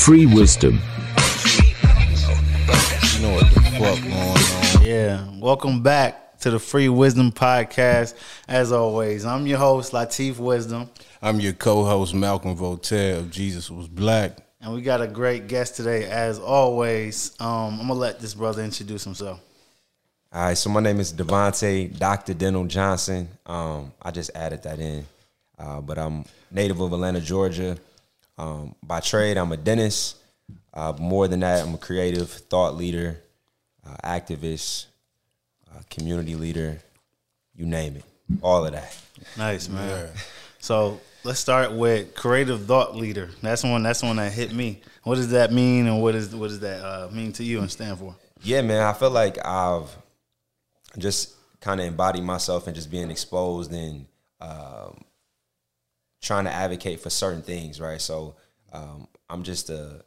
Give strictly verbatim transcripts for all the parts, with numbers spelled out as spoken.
Free wisdom. You know what the fuck going on. Yeah, welcome back to the Free Wisdom Podcast. As always, I'm your host, Latif Wisdom. I'm your co-host, Malcolm Voltaire of Jesus Was Black. And we got a great guest today, as always. Um, I'm going to let this brother introduce himself. All right, so my name is Devontae Doctor Dental Johnson. Um, I just added that in. Uh, but I'm native of Atlanta, Georgia. Um, by trade, I'm a dentist. Uh, more than that, I'm a creative thought leader, uh, activist, uh, community leader, you name it, all of that. Nice, man. Yeah. So let's start with creative thought leader. That's one. That's one that hit me. What does that mean, and what is what does that uh, mean to you and stand for? Yeah, man, I feel like I've just kind of embodied myself and just being exposed and um, trying to advocate for certain things, right? So um, I'm just a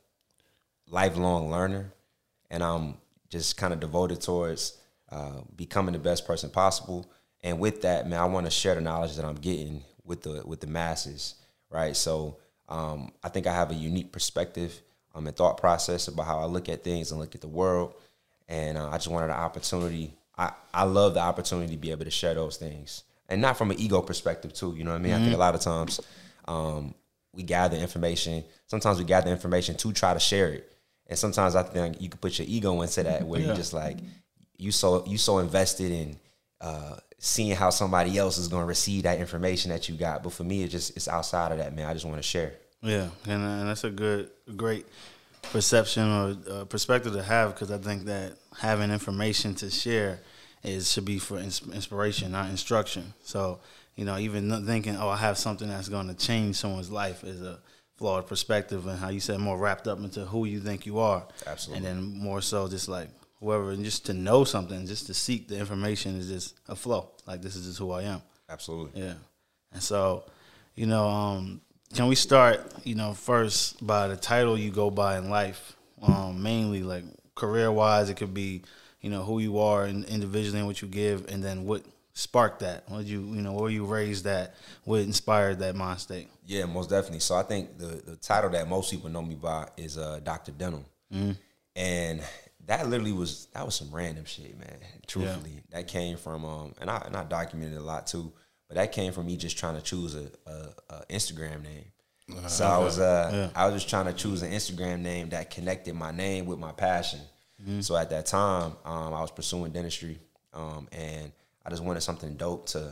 lifelong learner, and I'm just kind of devoted towards uh, becoming the best person possible. And with that, man, I want to share the knowledge that I'm getting with the with the masses, right? So um, I think I have a unique perspective um, and thought process about how I look at things and look at the world. And uh, I just wanted an opportunity. I, I love the opportunity to be able to share those things. And not from an ego perspective, too. You know what I mean? Mm-hmm. I think a lot of times um, we gather information. Sometimes we gather information to try to share it. And sometimes I think you can put your ego into that where yeah. you just like, you so you so invested in uh, seeing how somebody else is going to receive that information that you got. But for me, it just it's outside of that, man. I just want to share. Yeah, and, uh, and that's a good, great perception or uh, perspective to have, because I think that having information to share is should be for ins- inspiration, not instruction. So, you know, even thinking, oh, I have something that's going to change someone's life is a flawed perspective, and how you said more wrapped up into who you think you are. Absolutely. And then more so just like whoever, and just to know something, just to seek the information is just a flow. Like, this is just who I am. Absolutely. Yeah. And so, you know, um, can we start, you know, first by the title you go by in life, um, mainly like career-wise. It could be, you know, who you are and individually and what you give, and then what sparked that. What did you, you know, where were you raised at? What inspired that mind state? Yeah, most definitely. So I think the, the title that most people know me by is uh, Doctor Dental. Mm-hmm. And that literally was, that was some random shit, man, truthfully. Yeah. That came from, um, and, I, and I documented a lot too, but that came from me just trying to choose a, a, a Instagram name. Uh, so I was uh, yeah. I was just trying to choose an Instagram name that connected my name with my passion. Mm-hmm. So at that time, um, I was pursuing dentistry, um, and I just wanted something dope to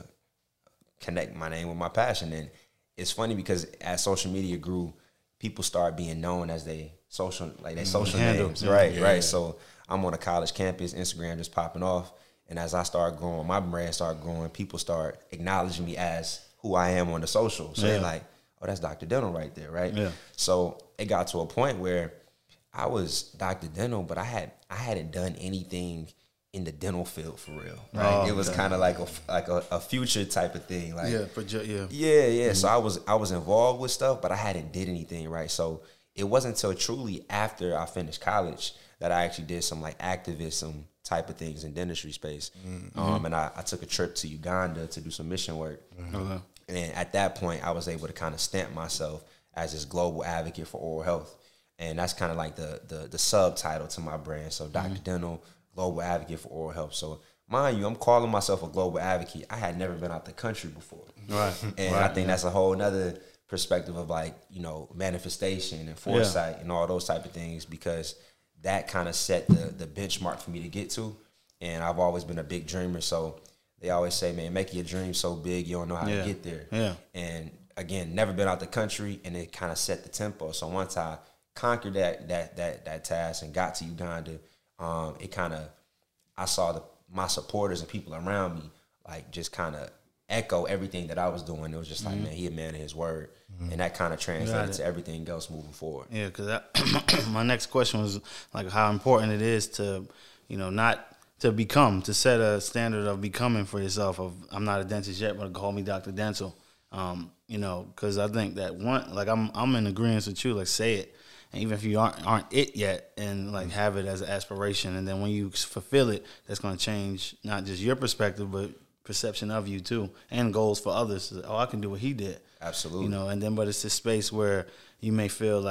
connect my name with my passion. And it's funny because as social media grew, people started being known as they social, like they social Handle. names, right? Yeah. Right. So I'm on a college campus, Instagram just popping off, and as I started growing, my brand started growing. People start acknowledging me as who I am on the social. So yeah. they're like, "Oh, that's Doctor Dental right there," right? Yeah. So it got to a point where I was Doctor Dental, but I had I hadn't done anything in the dental field for real, right? Oh, it was okay. kind of like a like a, a future type of thing, like yeah, project, yeah, yeah, yeah. Mm-hmm. So I was I was involved with stuff, but I hadn't did anything, right? So it wasn't until truly after I finished college that I actually did some like activism type of things in dentistry space, mm-hmm. um, and I, I took a trip to Uganda to do some mission work, mm-hmm. okay. and at that point I was able to kind of stamp myself as this global advocate for oral health, and that's kind of like the the the subtitle to my brand. So Doctor Mm-hmm. Dental, global advocate for oral health. So mind you, I'm calling myself a global advocate. I had never been out the country before. Right. And right. I think that's a whole nother perspective of like, you know, manifestation and foresight yeah. and all those type of things, because that kind of set the, the benchmark for me to get to. And I've always been a big dreamer. So they always say, man, make your dream so big you don't know how yeah. to get there. Yeah. And again, never been out the country, and it kind of set the tempo. So once I conquered that that that that task and got to Uganda, Um, it kind of, I saw the my supporters and people around me like just kind of echo everything that I was doing. It was just like, mm-hmm. man, he a man of his word, mm-hmm. and that kind of translated to everything else moving forward. Yeah, because my next question was like how important it is to, you know, not to become, to set a standard of becoming for yourself. Of I'm not a dentist yet, but call me Doctor Dental. Um, you know, because I think that one, like I'm I'm in agreement with you. Like say it. And even if you aren't aren't it yet, and like have it as an aspiration, and then when you fulfill it, that's going to change not just your perspective, but perception of you too, and goals for others. Oh, I can do what he did. Absolutely. You know, and then but it's this space where you may feel like,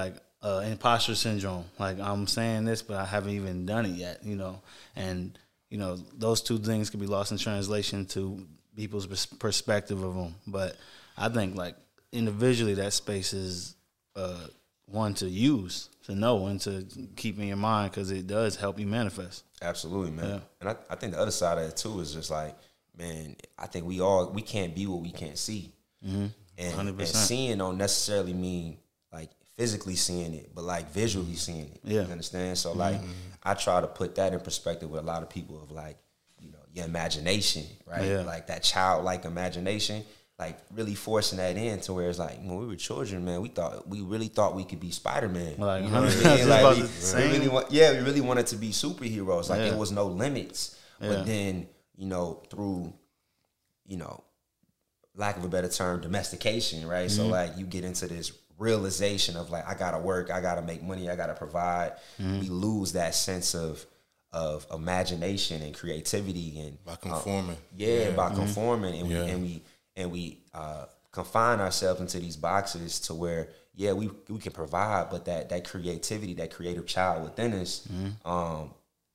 uh, imposter syndrome. Like, I'm saying this, but I haven't even done it yet, you know. And, you know, those two things could be lost in translation to people's pers- perspective of them. But I think, like, individually, that space is uh, one to use, to know, and to keep in your mind, because it does help you manifest. Absolutely, man. Yeah. And I, I think the other side of it, too, is just like, man, I think we all, we can't be what we can't see. Mm-hmm. And, and seeing don't necessarily mean, like, physically seeing it, but, like, visually seeing it. Yeah. You understand? So, like, mm-hmm. I try to put that in perspective with a lot of people of, like, you know, your imagination, right? Yeah. Like, that childlike imagination, like, really forcing that in to where it's like, when we were children, man, we thought, we really thought we could be Spider-Man. Like, you know what I mean? Like, we, we really want, yeah, we really wanted to be superheroes. Like, yeah. there was no limits. Yeah. But then, you know, through, you know, lack of a better term, domestication, right? Mm-hmm. So, like, you get into this realization of, like, I gotta work, I gotta make money, I gotta provide. Mm-hmm. We lose that sense of of imagination and creativity, and by conforming. Um, yeah, yeah, by mm-hmm. conforming, and yeah. we and we and we uh, confine ourselves into these boxes to where, yeah, we we can provide, but that that creativity, that creative child within us, mm-hmm. um,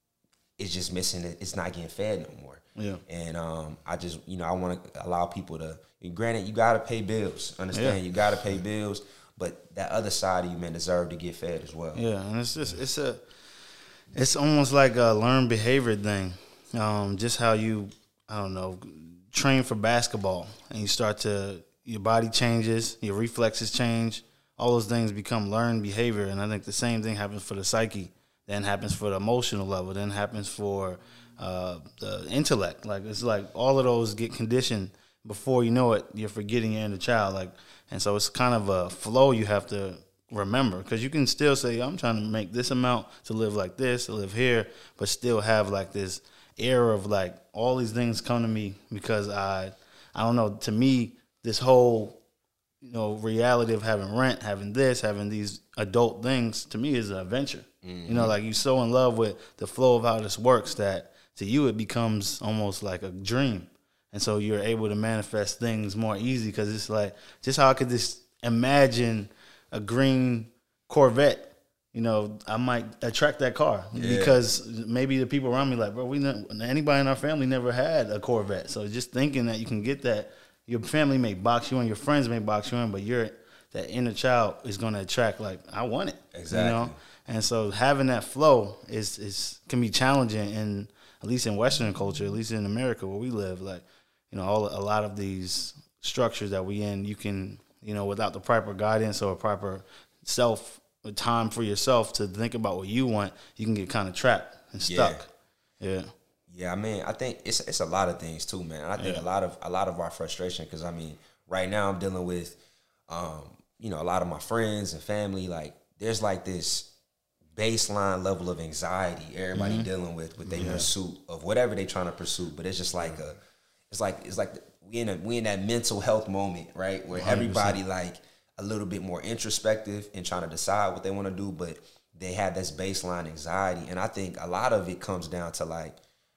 is just missing. It's not getting fed no more. Yeah, and um, I just, you know, I want to allow people to. Granted, you got to pay bills. Understand? Yeah. You got to pay bills, but that other side of you, man, deserve to get fed as well. Yeah, and it's just it's a it's almost like a learned behavior thing. Um, just how you, I don't know, train for basketball, and you start to, your body changes, your reflexes change, all those things become learned behavior. And I think the same thing happens for the psyche, then happens for the emotional level, then happens for uh, the intellect. Like, it's like all of those get conditioned. Before you know it, you're forgetting your inner child. Like, and so it's kind of a flow you have to remember, because you can still say, I'm trying to make this amount to live like this, to live here, but still have like this era of like all these things come to me because I, I don't know, to me, this whole, you know, reality of having rent, having this, having these adult things, to me is an adventure. Mm-hmm. You know, like, you're so in love with the flow of how this works that to you it becomes almost like a dream. And so you're able to manifest things more easy, because it's like, just how I could just imagine a green Corvette, you know, I might attract that car yeah. because maybe the people around me like, bro, we ne- anybody in our family never had a Corvette. So just thinking that you can get that, your family may box you in, your friends may box you in, but you're, that inner child is going to attract, like, I want it. Exactly. You know? And so having that flow is, is can be challenging, in at least in Western culture, at least in America where we live. Like, you know, all a lot of these structures that we in, you can, you know, without the proper guidance or proper self time for yourself to think about what you want, you can get kind of trapped and stuck. Yeah. Yeah. Yeah, I mean, I think it's it's a lot of things too, man. I think yeah. a lot of a lot of our frustration, because I mean, right now I'm dealing with, um, you know, a lot of my friends and family. Like, there's like this baseline level of anxiety everybody mm-hmm. dealing with with their yeah. pursuit of whatever they're trying to pursue, but it's just like a. It's like it's like we in a we in that mental health moment, right, where one hundred percent everybody like a little bit more introspective and trying to decide what they want to do, but they have this baseline anxiety, and I think a lot of it comes down to like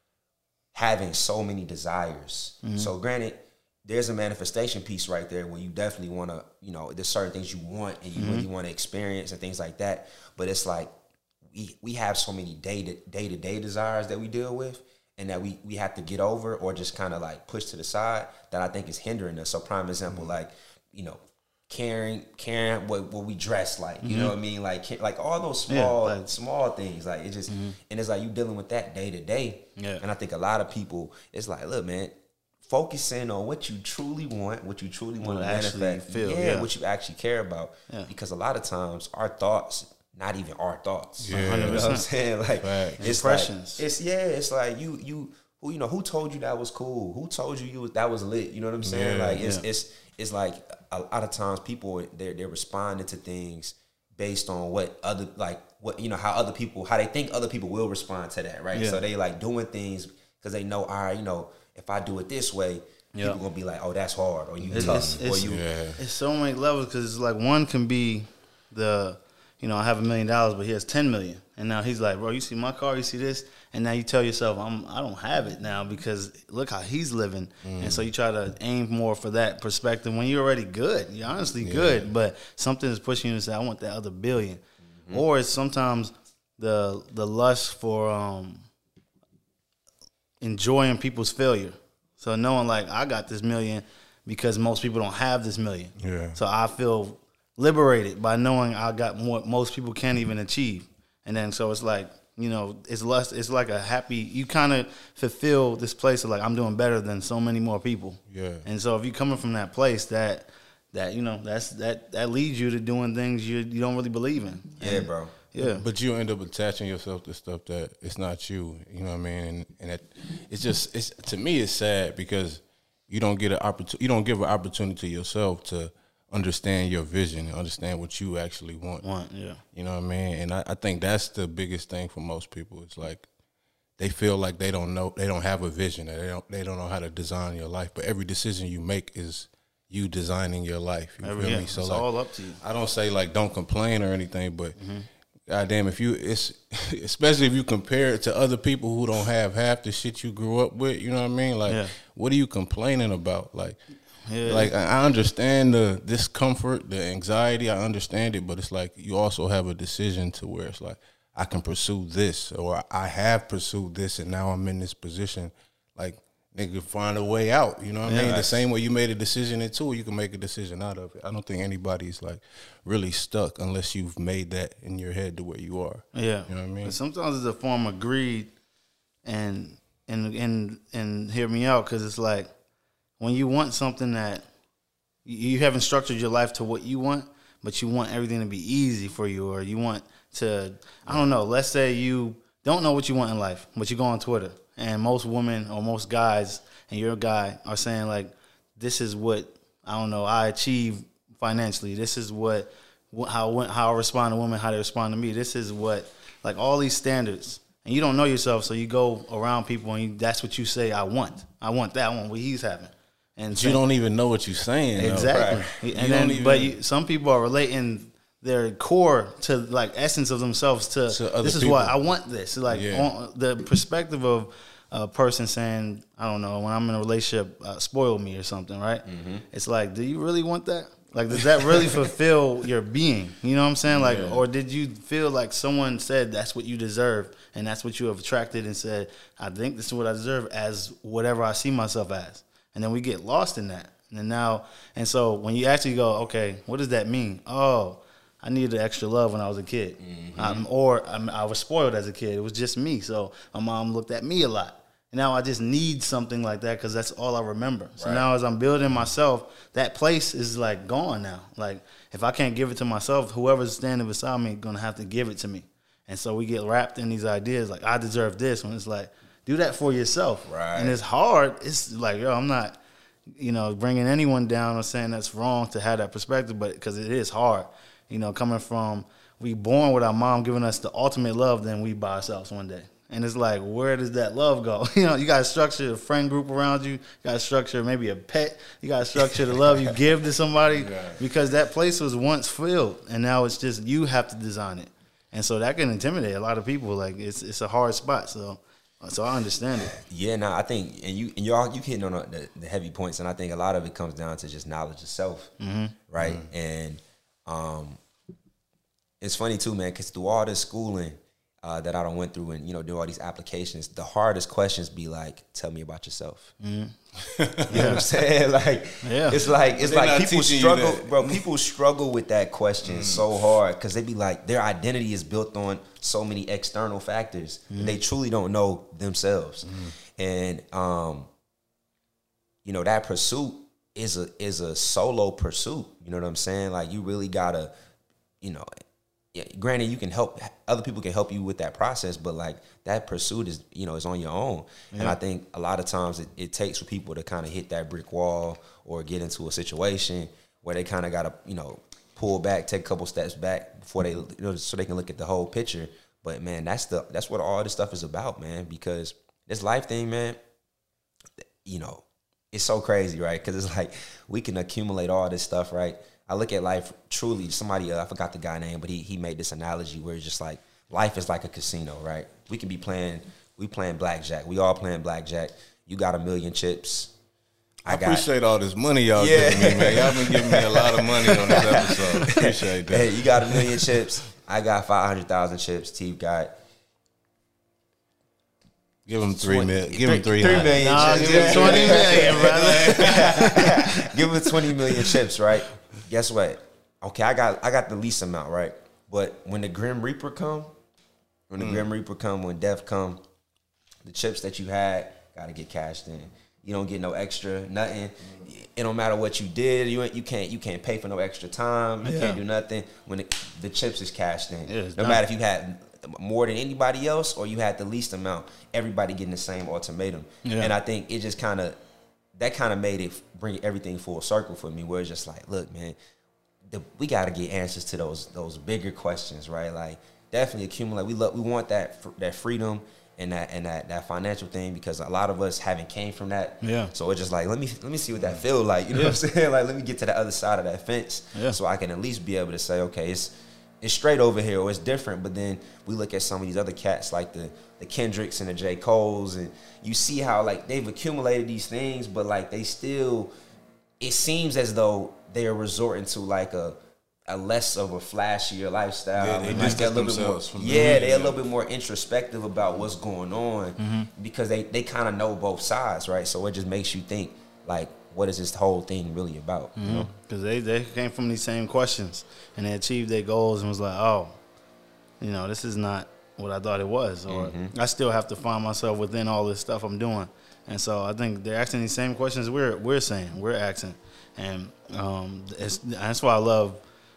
having so many desires. Mm-hmm. So, granted, there's a manifestation piece right there where you definitely want to, you know, there's certain things you want and you mm-hmm. really want to experience and things like that. But it's like we we have so many day to day to day desires that we deal with, and that we, we have to get over or just kind of like push to the side, that I think is hindering us. So prime example, mm-hmm. like, you know, caring, caring what, what we dress like, you mm-hmm. know what I mean? Like, like all those small, yeah, like, small things, like it just, mm-hmm. and it's like you dealing with that day to day. Yeah. And I think a lot of people, it's like, look, man, focusing on what you truly want, what you truly want to manifest, feel, yeah, yeah, what you actually care about. Yeah. Because a lot of times our thoughts, not even our thoughts. Yeah. You know what I'm saying? Like, right. it's impressions. Like, it's, yeah, it's like you, you, who, you know, who told you that was cool? Who told you you was, that was lit? You know what I'm saying? Yeah, like, it's, yeah. it's, it's like a lot of times people, they're, they're responding to things based on what other, like, what, you know, how other people, how they think other people will respond to that, right? Yeah. So they like doing things because they know, all right, you know, if I do it this way, yeah. people gonna be like, oh, that's hard, or you it's, tough, it's, or it's, you. Yeah. It's so many levels, because it's like one can be the, you know, I have a million dollars, but he has ten million, and now he's like, bro, you see my car, you see this, and now you tell yourself, I'm, I don't have it now because look how he's living, mm. and so you try to aim more for that perspective when you're already good, you're honestly yeah. good, but something is pushing you to say, I want that other billion, mm-hmm. or it's sometimes the the lust for um, enjoying people's failure. So knowing like I got this million because most people don't have this million. Yeah. So I feel liberated by knowing I got what most people can't even achieve. And then so it's like, you know, it's less, it's like a happy, you kind of fulfill this place of like, I'm doing better than so many more people. Yeah. And so if you're coming from that place, that, that, you know, that's, that, that leads you to doing things you you don't really believe in. Yeah, and, bro. Yeah. But you end up attaching yourself to stuff that it's not you. You know what I mean? And, and it, it's just, it's to me, it's sad because you don't get an opportunity, you don't give an opportunity to yourself to understand your vision and understand what you actually want. Want, yeah. You know what I mean? And I, I think that's the biggest thing for most people. It's like they feel like they don't know, they don't have a vision, that they don't, they don't know how to design your life. But every decision you make is you designing your life. You Every, feel yeah, me? So it's like, all up to you. I don't say like don't complain or anything, but mm-hmm. goddamn, if you, it's especially if you compare it to other people who don't have half the shit you grew up with. You know what I mean? Like, yeah. what are you complaining about? Like, yeah. like I understand the discomfort, the anxiety. I understand it, but it's like you also have a decision to where it's like I can pursue this, or I have pursued this, and now I'm in this position. Like, nigga, find a way out. You know what yeah, I mean? The same way you made a decision into it, you can make a decision out of it. I don't think anybody's like really stuck unless you've made that in your head to where you are. Yeah, you know what I mean. But sometimes it's a form of greed, and and and and hear me out, because it's like when you want something that you haven't structured your life to what you want, but you want everything to be easy for you, or you want to, I don't know. Let's say you don't know what you want in life, but you go on Twitter. And most women or most guys, and you're a guy, are saying like, this is what, I don't know, I achieve financially. This is what, how how I respond to women, how they respond to me. This is what, like all these standards. And you don't know yourself, so you go around people and you, that's what you say, I want. I want that. I want what he's having. And but you don't even know what you're saying. Exactly. Right. And then, even, but you, some people are relating their core to like essence of themselves to, to this is people. What I want this. Like yeah. on the perspective of a person saying, I don't know, when I'm in a relationship, uh, spoil me or something, right? Mm-hmm. It's like, do you really want that? Like, does that really fulfill your being? You know what I'm saying? Like, yeah. Or did you feel like someone said that's what you deserve and that's what you have attracted and said, I think this is what I deserve as whatever I see myself as. And then we get lost in that. And then now, and so when you actually go, okay, what does that mean? Oh, I needed extra love when I was a kid. Mm-hmm. Um, or I'm, I was spoiled as a kid. It was just me. So my mom looked at me a lot. And now I just need something like that because that's all I remember. So right. Now as I'm building myself, that place is like gone now. Like if I can't give it to myself, whoever's standing beside me is going to have to give it to me. And so we get wrapped in these ideas like I deserve this, when it's like, do that for yourself. Right. And it's hard. It's like, yo, I'm not, you know, bringing anyone down or saying that's wrong to have that perspective, but because it is hard. You know, coming from, we born with our mom giving us the ultimate love, then we by ourselves one day. And it's like, where does that love go? You know, you got to structure a friend group around you. You got to structure maybe a pet. You got to structure the love you give to somebody because that place was once filled, and now it's just you have to design it. And so that can intimidate a lot of people. Like it's it's a hard spot. So so I understand it. Yeah, no, I think, and you and y'all you hitting on the, the heavy points, and I think a lot of it comes down to just knowledge of self, mm-hmm. right? Mm-hmm. And um, it's funny too, man, because through all this schooling uh, that I done went through, and you know, do all these applications, the hardest questions be like, "Tell me about yourself." Mm-hmm. You know what I'm saying? Like, yeah. it's like it's like people struggle, bro. People struggle with that question mm. so hard because they be like, their identity is built on so many external factors. Mm. And they truly don't know themselves, mm. and um, you know, that pursuit is a is a solo pursuit. You know what I'm saying? Like, you really gotta, you know. Yeah, granted, you can help, other people can help you with that process, but like that pursuit is, you know, is on your own. Yeah. And I think a lot of times it, it takes for people to kind of hit that brick wall or get into a situation where they kind of got to, you know, pull back, take a couple steps back before they, you know, so they can look at the whole picture. But man, that's the, that's what all this stuff is about, man, because this life thing, man, you know, it's so crazy, right? Because it's like we can accumulate all this stuff, right? I look at life truly, somebody, uh, I forgot the guy name, but he he made this analogy where it's just like, life is like a casino, right? We can be playing, we playing blackjack. We all playing blackjack. You got a million chips. I, I got, appreciate all this money y'all yeah. giving me, man. Y'all been giving me a lot of money on this episode. Appreciate that. Hey, you got a million chips. I got five hundred thousand chips. Teef got. Give him three twenty, million. Give him three three hundred. million Nah, chips. give him twenty million, brother. Give him twenty million chips, right? Guess what? Okay, I got I got the least amount, right? But when the Grim Reaper come, when the mm. Grim Reaper come, when death come, the chips that you had gotta get cashed in. You don't get no extra, nothing. It don't matter what you did. You you can't you can't pay for no extra time. You yeah. can't do nothing when it, the chips is cashed in. Yeah, no done. matter if you had more than anybody else or you had the least amount, everybody getting the same ultimatum. Yeah. And I think it just kind of that kind of made it bring everything full circle for me, where it's just like, look, man, the, we got to get answers to those those bigger questions, right? Like, definitely accumulate. We love, we want that that freedom and that and that that financial thing, because a lot of us haven't came from that. Yeah. So it's just like, let me let me see what that feel like. You know yeah. what I'm saying? Like, let me get to the other side of that fence, yeah. so I can at least be able to say, okay, it's it's straight over here, or it's different. But then we look at some of these other cats, like the the Kendricks and the J. Coles, and you see how, like, they've accumulated these things, but, like, they still, it seems as though they are resorting to, like, a a less of a flashier lifestyle. Yeah, they and just like a little bit more, from yeah, they're a little bit more introspective about what's going on, mm-hmm. because they, they kind of know both sides, right? So it just makes you think, like, what is this whole thing really about? Mm-hmm. You know? Because they, they came from these same questions, and they achieved their goals and was like, oh, you know, this is not what I thought it was, or mm-hmm. I still have to find myself within all this stuff I'm doing. And so I think they're asking these same questions we're we're saying, we're asking. And um, it's, that's why I love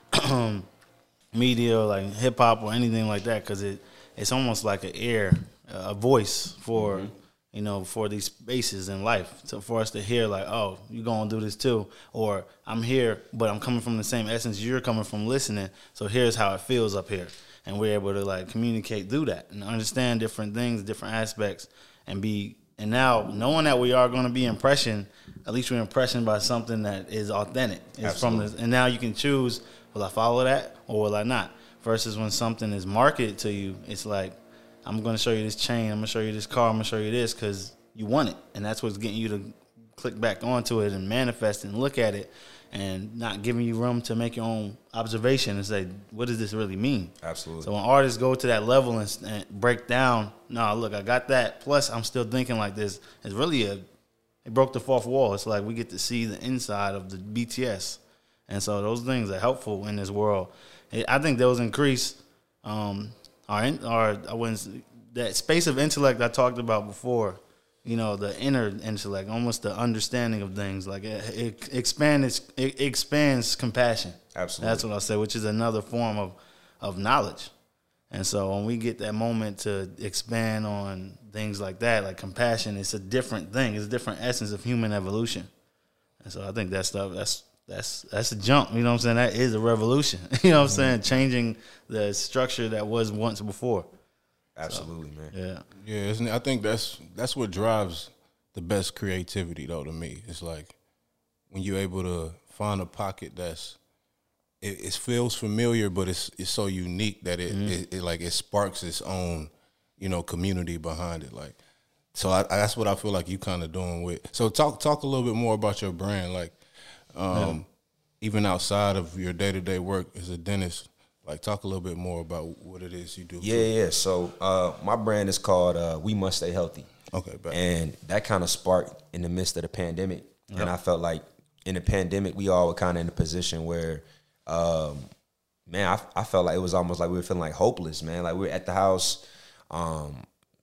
media, like hip-hop or anything like that, because it, it's almost like an ear, a voice for, mm-hmm. you know, for these spaces in life. So for us to hear, like, oh, you're going to do this too, or I'm here, but I'm coming from the same essence you're coming from listening, so here's how it feels up here. And we're able to, like, communicate through that and understand different things, different aspects, and be, and now knowing that we are going to be impressioned, at least we're impressioned by something that is authentic. It's from this, and now you can choose, will I follow that or will I not? Versus when something is marketed to you, it's like, I'm going to show you this chain, I'm going to show you this car, I'm going to show you this because you want it. And that's what's getting you to click back onto it and manifest and look at it, and not giving you room to make your own observation and say, what does this really mean? Absolutely. So when artists go to that level and, and break down, no, look, I got that, plus I'm still thinking like this, it's really a, it broke the fourth wall. It's like we get to see the inside of the B T S. And so those things are helpful in this world. I think those increase um, our, our, I wouldn't, that space of intellect I talked about before, you know, the inner intellect, almost the understanding of things. Like it, it expands, it expands compassion. Absolutely, that's what I say, which is another form of, of knowledge. And so when we get that moment to expand on things like that, like compassion, it's a different thing. It's a different essence of human evolution. And so I think that stuff, that's that's that's a jump. You know what I'm saying? That is a revolution. You know what I'm mm-hmm. saying? Changing the structure that was once before. Absolutely, so, man. Yeah, yeah. Isn't it? I think that's that's what drives the best creativity, though. To me, it's like when you're able to find a pocket that's it, it feels familiar, but it's it's so unique that it, mm-hmm. it, it like it sparks its own, you know, community behind it. Like, so I, I, that's what I feel like you kind of doing with. So talk talk a little bit more about your brand, like um, yeah. even outside of your day to day work as a dentist. Like, talk a little bit more about what it is you do. Yeah, yeah. So uh, my brand is called uh, We Must Stay Healthy. Okay, back. And that kind of sparked in the midst of the pandemic. Yep. And I felt like in the pandemic, we all were kind of in a position where, um, man, I, I felt like it was almost like we were feeling like hopeless, man. Like we were at the house, um,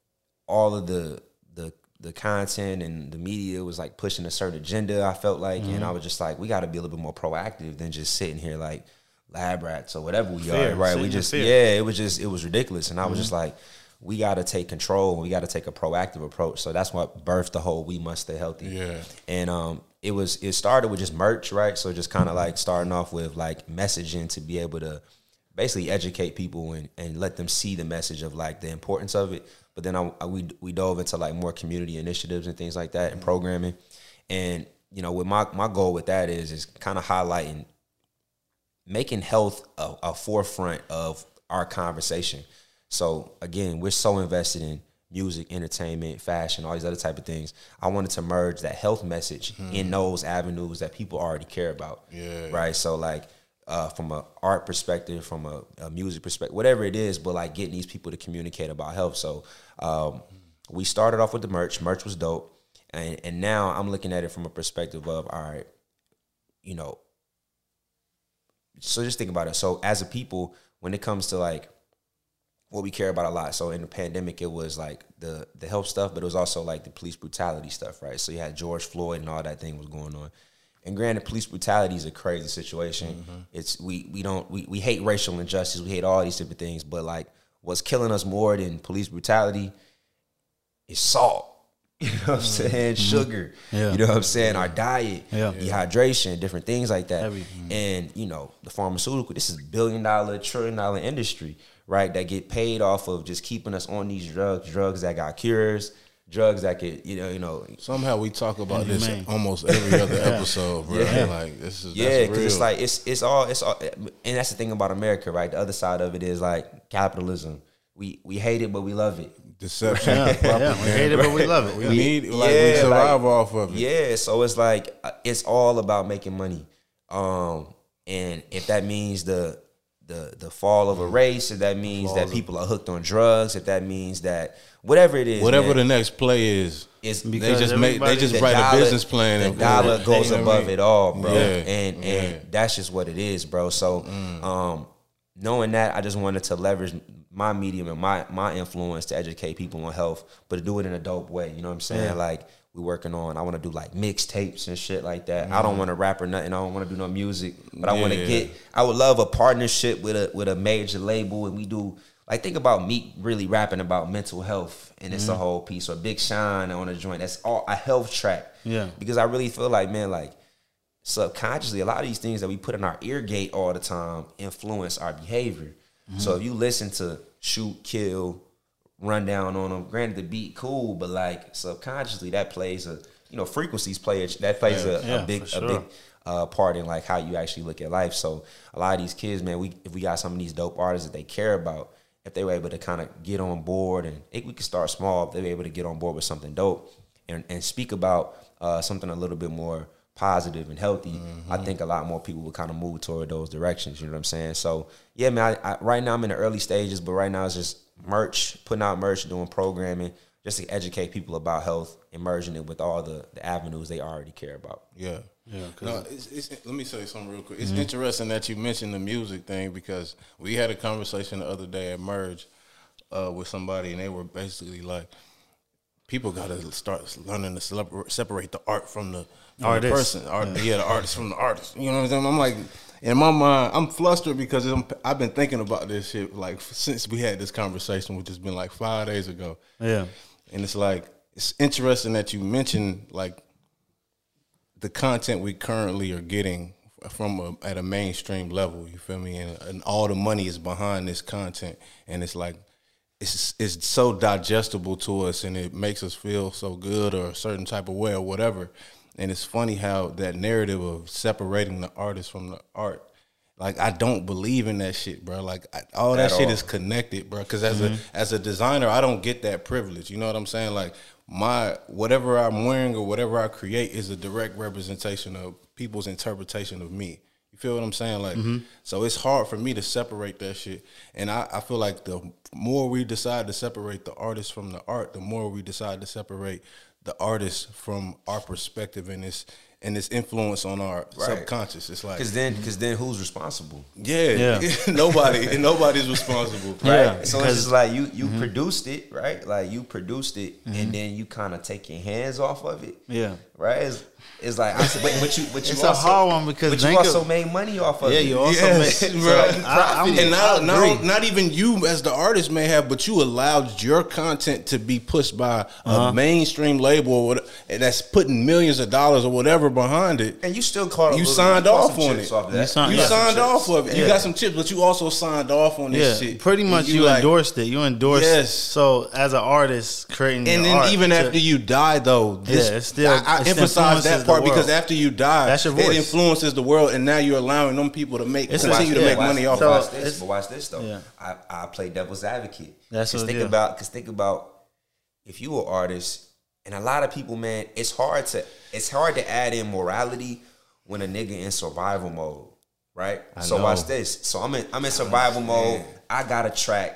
all of the the the content and the media was like pushing a certain agenda, I felt like. Mm-hmm. And I was just like, we got to be a little bit more proactive than just sitting here like lab rats or whatever we fear, are, right? We just, fear. yeah, it was just, it was ridiculous. And I was mm-hmm. just like, we got to take control and we got to take a proactive approach. So that's what birthed the whole We Must Stay Healthy. Yeah. And um, it was, it started with just merch, right? So just kind of like starting off with like messaging to be able to basically educate people and, and let them see the message of like the importance of it. But then I, I we we dove into like more community initiatives and things like that and programming. And, you know, with my, my goal with that is, is kind of highlighting making health a, a forefront of our conversation. So again, we're so invested in music, entertainment, fashion, all these other type of things. I wanted to merge that health message mm-hmm. in those avenues that people already care about. Yeah. Right. So like uh, from a art perspective, from a, a music perspective, whatever it is, but like getting these people to communicate about health. So um, we started off with the merch. Merch was dope. And, and now I'm looking at it from a perspective of, all right, you know, so just think about it. So as a people, when it comes to like what we care about a lot. So in the pandemic, it was like the the health stuff, but it was also like the police brutality stuff, right? So you had George Floyd and all that thing was going on. And granted, police brutality is a crazy situation. Mm-hmm. It's we we don't we, we hate racial injustice, we hate all these different things, but like what's killing us more than police brutality is salt. You know what I'm saying? Mm-hmm. Sugar. Yeah. You know what I'm saying? Our diet, yeah. dehydration, different things like that. Mm-hmm. And, you know, the pharmaceutical, this is a billion dollar, trillion dollar industry, right? That get paid off of just keeping us on these drugs, drugs that got cures, drugs that could, you know, you know. Somehow we talk about this in almost every other episode, bro. Yeah. Like this is yeah, because it's like it's it's all it's all, and that's the thing about America, right? The other side of it is like capitalism. We we hate it, but we love it. Deception. Yeah, yeah, we hate it, but we love it. We, we need like yeah, we survive like, off of it. Yeah, so it's like it's all about making money, um, and if that means the the the fall of a race, if that means that people are hooked on drugs, if that means that whatever it is, whatever man, the next play is, it's they just make they just the write dollar, a business plan. The and dollar it. goes You know above I mean? it all, bro, Yeah. and yeah. and that's just what it is, bro. So, mm. um, knowing that, I just wanted to leverage my medium and my my influence to educate people on health, but to do it in a dope way. You know what I'm saying? Yeah. Like we working on, I want to do like mixtapes and shit like that. Mm. I don't want to rap or nothing. I don't want to do no music, but I want to Yeah. get. I would love a partnership with a with a major label, and we do like think about Meek really rapping about mental health, and it's mm. a whole piece. Or Big Sean on a joint. That's all a health track. Yeah, because I really feel like, man, like subconsciously, a lot of these things that we put in our ear gate all the time influence our behavior. Mm-hmm. So if you listen to Shoot, Kill, Run Down on them, granted the beat cool, but like subconsciously that plays a, you know, frequencies play a, that plays yeah, a, yeah, a big sure. a big uh, part in like how you actually look at life. So a lot of these kids, man, we if we got some of these dope artists that they care about, if they were able to kind of get on board, and it, we could start small, if they were able to get on board with something dope and, and speak about uh, something a little bit more positive and healthy, mm-hmm. I think a lot more people would kind of move toward those directions. You know what I'm saying? So yeah, man. I, I, right now I'm in the early stages, but right now it's just merch, putting out merch, doing programming, just to educate people about health, and merging it with all the, the avenues they already care about. Yeah, yeah. No, it's, it's, let me say something real quick. It's mm-hmm. interesting that you mentioned the music thing, because we had a conversation the other day at Merge uh, with somebody, and they were basically like, people got to start learning to separate the art from the, from the person. Art, yeah. yeah, the artist from the artist. You know what I'm saying? I'm like, in my mind, I'm flustered because I'm, I've been thinking about this shit like since we had this conversation, which has been like five days ago. Yeah, and it's like it's interesting that you mentioned like the content we currently are getting from a, at a mainstream level. You feel me? And, and all the money is behind this content, and it's like. It's it's so digestible to us, and it makes us feel so good or a certain type of way or whatever. And it's funny how that narrative of separating the artist from the art, like I don't believe in that shit, bro. Like I, all that At shit all. is connected, bro. Because as mm-hmm. a as a designer, I don't get that privilege. You know what I'm saying? Like my whatever I'm wearing or whatever I create is a direct representation of people's interpretation of me. You feel what I'm saying? Like, mm-hmm. so it's hard for me to separate that shit. And I, I feel like the more we decide to separate the artist from the art, the more we decide to separate the artist from our perspective and its and its influence on our right. subconscious. It's like because then because then who's responsible? Yeah, yeah. nobody nobody's responsible, right? Yeah, so it's just like you you mm-hmm. produced it, right? Like you produced it, mm-hmm. and then you kind of take your hands off of it. Yeah, right. It's, It's like, I said, but, but you, but you it's also, a hard one because but you also made money off of yeah, it. Yeah, you also yes, made, bro. so like you profited. And not, not, not even you as the artist may have, but you allowed your content to be pushed by uh-huh. a mainstream label or whatever, that's putting millions of dollars or whatever behind it. And you still caught. You signed off on it. Off you signed, you signed off of it. Yeah. You got some chips, but you also signed off on this yeah, shit. Pretty much, you, you like, endorsed it. You endorsed. Yes. So as an artist creating, and then art even to, after you die, though, this, yeah, it's still, I, I it emphasize that part because after you die, that's your voice. It influences the world, and now you're allowing them people to make it's continue a, to yeah, make watch, money off. But of watch this. But watch this though. Yeah. I, I play devil's advocate. That's Cause what think yeah. about because think about if you were an artist, and a lot of people, man, it's hard to it's hard to add in morality when a nigga in survival mode. right? I so know. watch this. So I'm in I'm in survival mode. I got a track.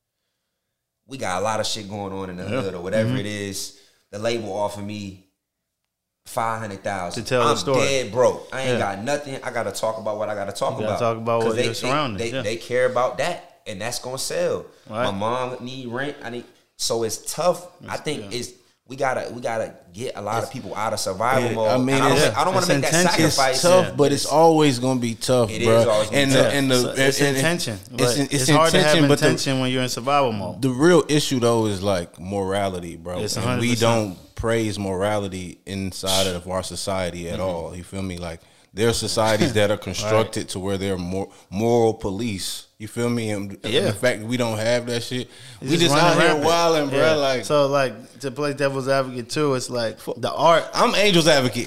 We got a lot of shit going on in the hood or whatever Mm-hmm. it is. The label offered me five hundred thousand To tell I'm the story. dead broke. I ain't Yeah. got nothing. I gotta talk about what I gotta talk You gotta about. talk about 'Cause what they, your surroundings, They, they, yeah. they care about that, and that's gonna sell. Right. My mom need rent. I need. So it's tough. I think yeah. it's we gotta we gotta get a lot of people out of survival Yeah, mode. I mean, And I don't, it's- think- I don't want it's to make that intention. It's sacrifice. tough, Yeah. but it's always gonna be tough, It bro. is always gonna and be the, tough. and the So it's and- and- intention. But It's, it's, it's hard to have intention, but the- intention when you're in survival mode. The real issue though is like morality, bro. It's and one hundred we percent. don't praise morality inside of our society at all. You feel me? Like there are societies that are constructed to where they're more moral police. You feel me? And Yeah. the fact that we don't have that shit, It's we just running out here rampant. wilding, bro. Yeah. Like so, like to play devil's advocate too, it's like the art. I'm Angel's advocate.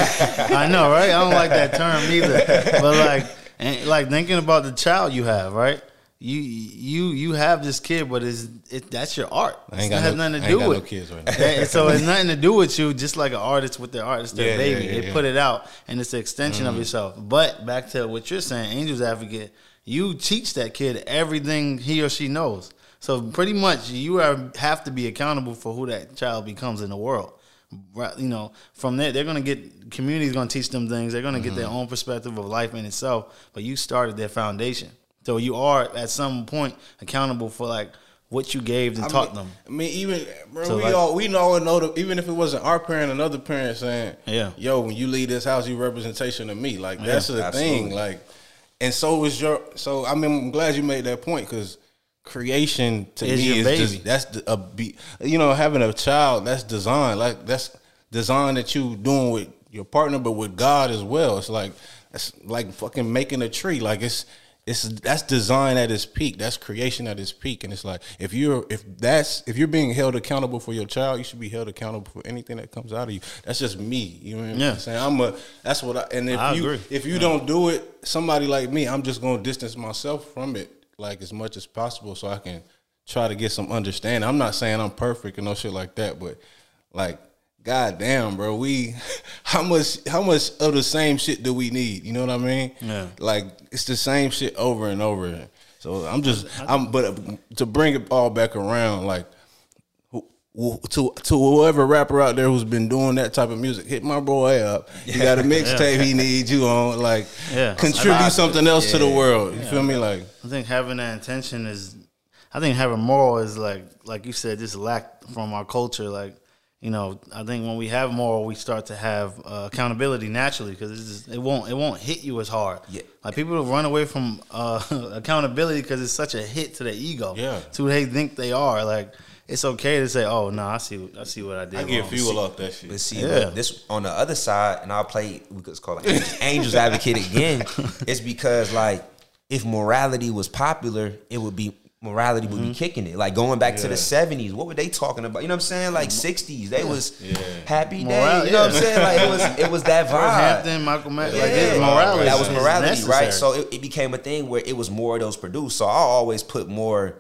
I know, right? I don't like that term either. But like, and like thinking about the child you have, right? You you you have this kid, but it's it that's your art. I ain't It got has no, nothing to I do ain't got with no kids right now. That- so it's nothing to do with you. Just like an artist with their art, it's their Yeah, baby. yeah, yeah, they yeah. put it out, and it's the extension Mm. of yourself. But back to what you're saying, Angel's advocate. You teach that kid everything he or she knows. So pretty much, you are, have to be accountable for who that child becomes in the world. Right, you know, from there they're gonna get community's gonna teach them things. They're gonna get their Mm-hmm. own perspective of life in itself. But you started their foundation, so you are at some point accountable for like what you gave and I taught mean, them. I mean, even bro, So, we like- all we know and know that even if it wasn't our parent, another parent saying, Yeah. yo, when you leave this house, you representation of me." Like Yeah, that's the absolutely. thing. Like, and so is your. So I mean, I'm glad you made that point because creation to Is me your is baby. just that's the, a be. You know, having a child that's design like that's design that you doing with your partner, but with God as well. It's like it's like fucking making a tree. Like it's. It's that's design at its peak. That's creation at its peak, and it's like if you're if that's if you're being held accountable for your child, you should be held accountable for anything that comes out of you. That's just me. You know what Yeah. I'm saying? I'm a that's what I and if I you agree. if you don't do it, somebody like me, I'm just gonna distance myself from it like as much as possible so I can try to get some understanding. I'm not saying I'm perfect and no shit like that, but like God damn, bro, we how much how much of the same shit do we need? You know what I mean? Yeah. Like it's the same shit over and over. So I'm just I'm but to bring it all back around, like who- who- to to whoever rapper out there who's been doing that type of music, hit my boy up. You got a mixtape he needs you on. Like Yeah. contribute something else to the Yeah. world. You feel me? Like I think having that intention is, I think having moral is like, like you said, just lack from our culture. Like, you know, I think when we have moral, we start to have uh, accountability naturally because it's just, it won't it won't hit you as hard. Yeah. Like people run away from uh, accountability because it's such a hit to their ego. Yeah. To who they think they are. Like it's okay to say, oh no, I see I see what I did. I get wrong. fuel off that shit. But see, Yeah. look, this on the other side, and I'll play. We could call it Angels, Angels Advocate again. It's because like if morality was popular, it would be morality would be kicking it. Like going back to the seventies, what were they talking about? You know what I'm saying? Like sixties, they was happy day. Moral- you know what I'm yeah. saying? Like it was it was that vibe. Hampton, Michael Mack, like Yeah, it's morality. that was is morality, necessary. right? So it, it became a thing where it was more of those produced. So I always put more,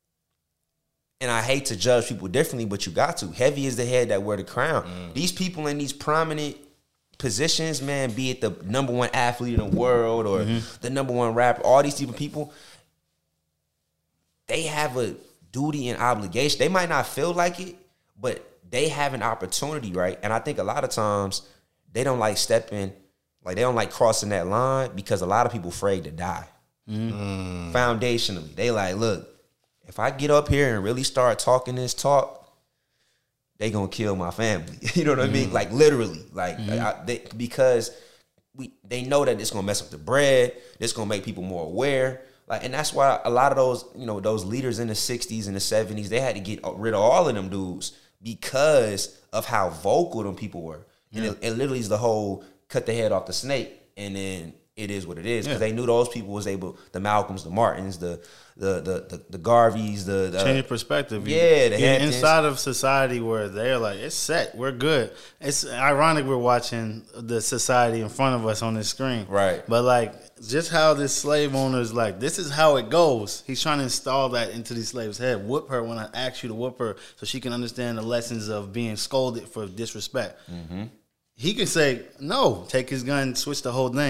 and I hate to judge people differently, but you got to. Heavy is the head that wear the crown. These people in these prominent positions, man, be it the number one athlete in the world or the number one rapper, all these different people, they have a duty and obligation. They might not feel like it, but they have an opportunity, right? And I think a lot of times they don't like stepping, like they don't like crossing that line because a lot of people afraid to die. Mm-hmm. Foundationally, they like, look, if I get up here and really start talking this talk, they gonna kill my family. You know what I mean? Like literally, like I, they, because we they know that it's gonna mess up the bread. It's gonna make people more aware. Like, and that's why a lot of those, you know, those leaders in the sixties and the seventies, they had to get rid of all of them dudes because of how vocal them people were. And it, it literally is the whole cut the head off the snake, and then it is what it is because Yeah. they knew those people was able, the Malcolms, the Martins, the the the the, the Garveys, the, the Change perspective. Yeah, the You're Hamptons. inside of society where they're like, it's set, we're good. It's ironic we're watching the society in front of us on this screen. Right. But like, just how this slave owner is like, this is how it goes. He's trying to install that into these slaves' head. Whoop her when I ask you to whoop her so she can understand the lessons of being scolded for disrespect. Mm-hmm. He can say, no, take his gun, switch the whole thing.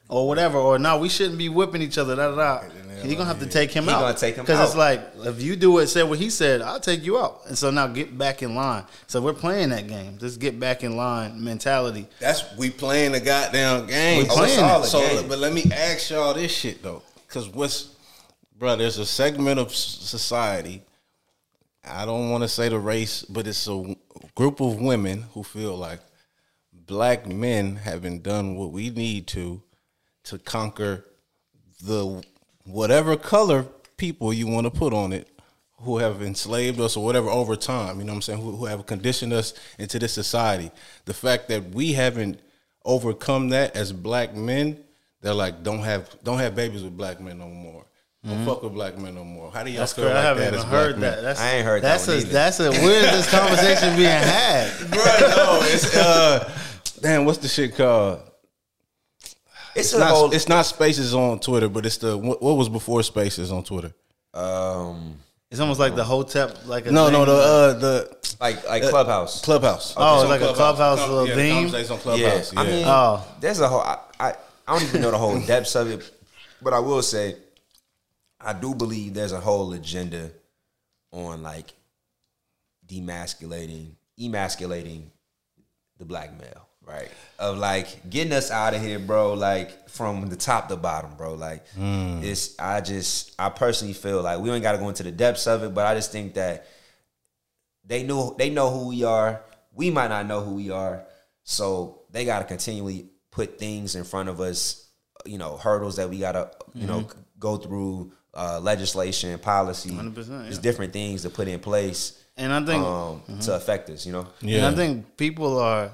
or whatever, or no, we shouldn't be whipping each other. Da da da. He's gonna have to take him He out. gonna take him because out. it's like if you do what said what he said, I'll take you out. And so now get back in line. So we're playing that game. Just get back in line mentality. That's we playing the goddamn game. We playing Oh, it. so, game. but let me ask y'all this shit though, because what's, bro? There's a segment of s- society. I don't want to say the race, but it's a group of women who feel like black men haven't done what we need to to conquer the whatever color people you want to put on it who have enslaved us or whatever over time, you know what I'm saying, who, who have conditioned us into this society. The fact that we haven't overcome that as black men, they're like, don't have don't have babies with black men no more. Don't fuck with black men no more. How do y'all That's feel correct. like I haven't that even as heard black that. men? That's, I ain't heard that that's one a, either. That's a where is this conversation being had? Bro, no, it's uh, damn, what's the shit called? It's, It's a not, whole. it's not Spaces on Twitter, but it's the what, what was before Spaces on Twitter? um, It's almost like the Hotep, like a No, thing. no, the uh, the like like Clubhouse. Clubhouse. Oh, on like a Clubhouse Com- little yeah, the theme? conversations on Clubhouse. Yeah, Yeah, I mean, Oh. there's a whole. I, I I don't even know the whole depths of it, but I will say, I do believe there's a whole agenda on like demasculating, emasculating the black male, right? Of like getting us out of here, bro. Like from the top to bottom, bro. Like it's. I just. I personally feel like we ain't got to go into the depths of it, but I just think that they knew they know who we are. We might not know who we are, so they got to continually put things in front of us. You know, hurdles that we gotta you know go through, uh, legislation, policy, one hundred percent, just yeah. different things to put in place And I think um, to affect us. You know, And I think people are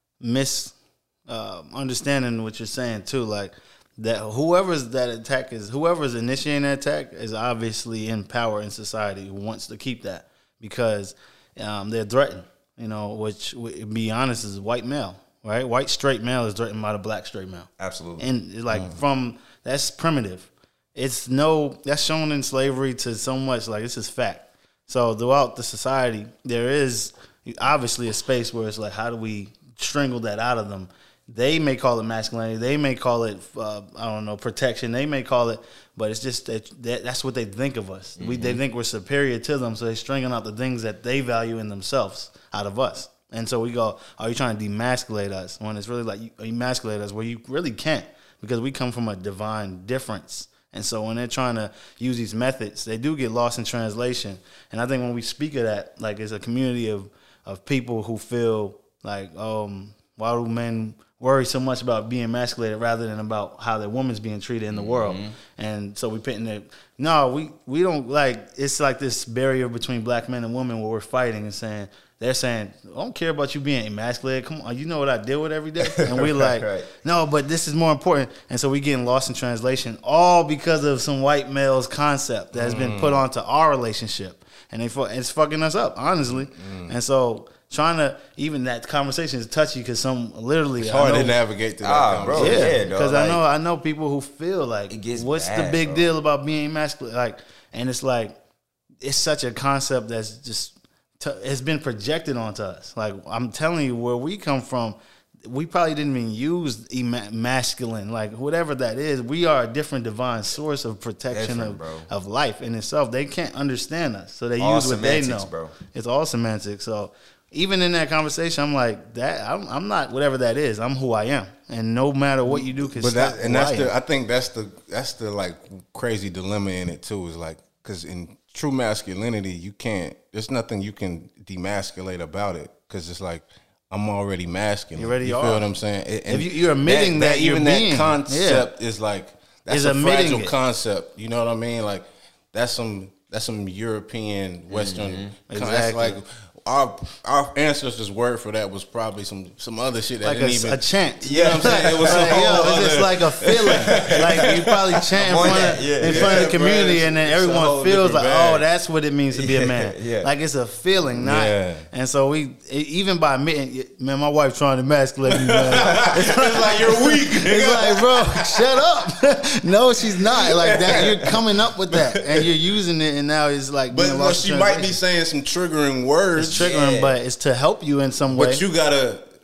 mis uh, understanding what you're saying too. Like that, whoever's that attack is, whoever's initiating that attack is obviously in power in society who wants to keep that because um, they're threatened. You know, which to be honest is white male, right? White straight male is threatened by the black straight male. absolutely. And it's like from that's primitive. It's no that's shown in slavery to so much like this is fact. So throughout the society, there is obviously a space where it's like, how do we strangle that out of them? They may call it masculinity. They may call it, uh, I don't know, protection. They may call it, but it's just that, that that's what they think of us. Mm-hmm. We they think we're superior to them, so they're stringing out the things that they value in themselves out of us. And so we go, are you trying to demasculate us? When it's really like you emasculate us, where you really can't, because we come from a divine difference. And so when they're trying to use these methods, they do get lost in translation. And I think when we speak of that, like it's a community of, of people who feel like, um, why do men worry so much about being emasculated rather than about how the woman's being treated in the mm-hmm. world? And so we putting it, no, we, we don't like, it's like this barrier between black men and women where we're fighting and saying, they're saying, I don't care about you being emasculated. Come on, you know what I deal with every day? And we're like, right. no, but this is more important. And so we getting lost in translation, all because of some white male's concept that has mm. been put onto our relationship. And they it's fucking us up, honestly. Mm. And so trying to, even that conversation is touchy because some literally. It's hard I know, to navigate through that Ah, bro. conversation. Yeah, Yeah, because like, I know I know people who feel like, it gets what's bad, the big bro. deal about being emasculated? Like, and it's like, it's such a concept that's just, t- it's been projected onto us. Like, I'm telling you, where we come from, we probably didn't even use ema- masculine, like whatever that is. We are a different divine source of protection Different, of, bro. of life in itself. They can't understand us, so they All use what they semantics, know. bro. It's all semantics. So even in that conversation, I'm like, that. I'm, I'm not whatever that is. I'm who I am, and no matter what you do, can But stop that and who that's I the am. I think that's the that's the like crazy dilemma in it too. Is like because in true masculinity, you can't. There's nothing you can demasculate about it because it's like. I'm already masculine. You already you are. feel what I'm saying? And If you- you're admitting that you're even being, that concept is like that's Is a admitting fragile it. concept. You know what I mean? Like that's some that's some European Western. Mm-hmm. con- That's Exactly. like our our ancestors' word for that was probably some some other shit that like didn't a, even. a chant. You know what I'm saying? It was some Like, yo, whole it's just other- like a feeling. Like you probably chant in I'm on front that. of, Yeah, in yeah, front of the bro, community, it's- and then it's a everyone whole feels different like, bag. oh, that's what it means to be a man. Yeah. Like it's a feeling, not. Yeah. And so we, even by admitting, man, my wife trying to emasculate me, man. It's like you're weak. It's like, bro, shut up. No, she's not like that. You're coming up with that, and you're using it, and now it's like. But being well, lost she in might be translation. saying some triggering words. It's triggering, Yeah. but it's to help you in some way. But you gotta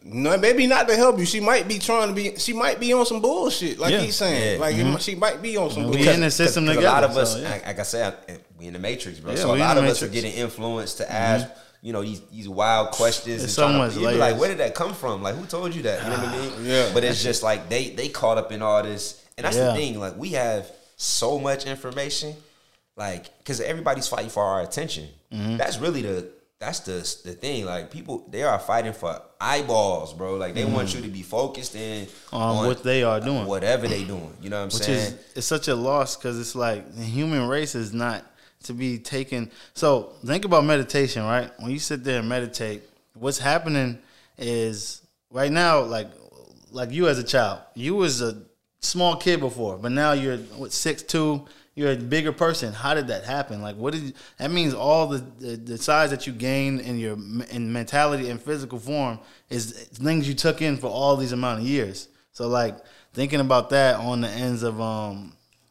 no, maybe not to help you. She might be trying to be. She might be on some bullshit, like Yeah. he's saying. Yeah. Like Mm-hmm. it, she might be on some. We bullshit. in the system 'Cause together. A lot of us, so, yeah. like, like I said, we in the matrix, bro. Yeah, so a we in lot the of us are matrix. getting influenced to ask, you know, these these wild questions. There's and so trying to- much you be layers. like, where did that come from? Like, who told you that? You know what I mean? Yeah. But it's just like they they caught up in all this, and that's Yeah. the thing. Like, we have so much information, like, because everybody's fighting for our attention. Mm-hmm. That's really the that's the the thing. Like, people, they are fighting for eyeballs, bro. Like, they want you to be focused in Mm-hmm. On what they are doing. whatever they doing. You know what I'm Which saying? is it's such a loss because it's like the human race is not to be taken. So think about meditation, right? When you sit there and meditate, what's happening is right now, like like you as a child, you was a small kid before, but now you're what six two. You're a bigger person. How did that happen? Like, what did you, that means? All the, the the size that you gain in your in mentality and physical form is things you took in for all these amount of years. So, like thinking about that on the ends of um,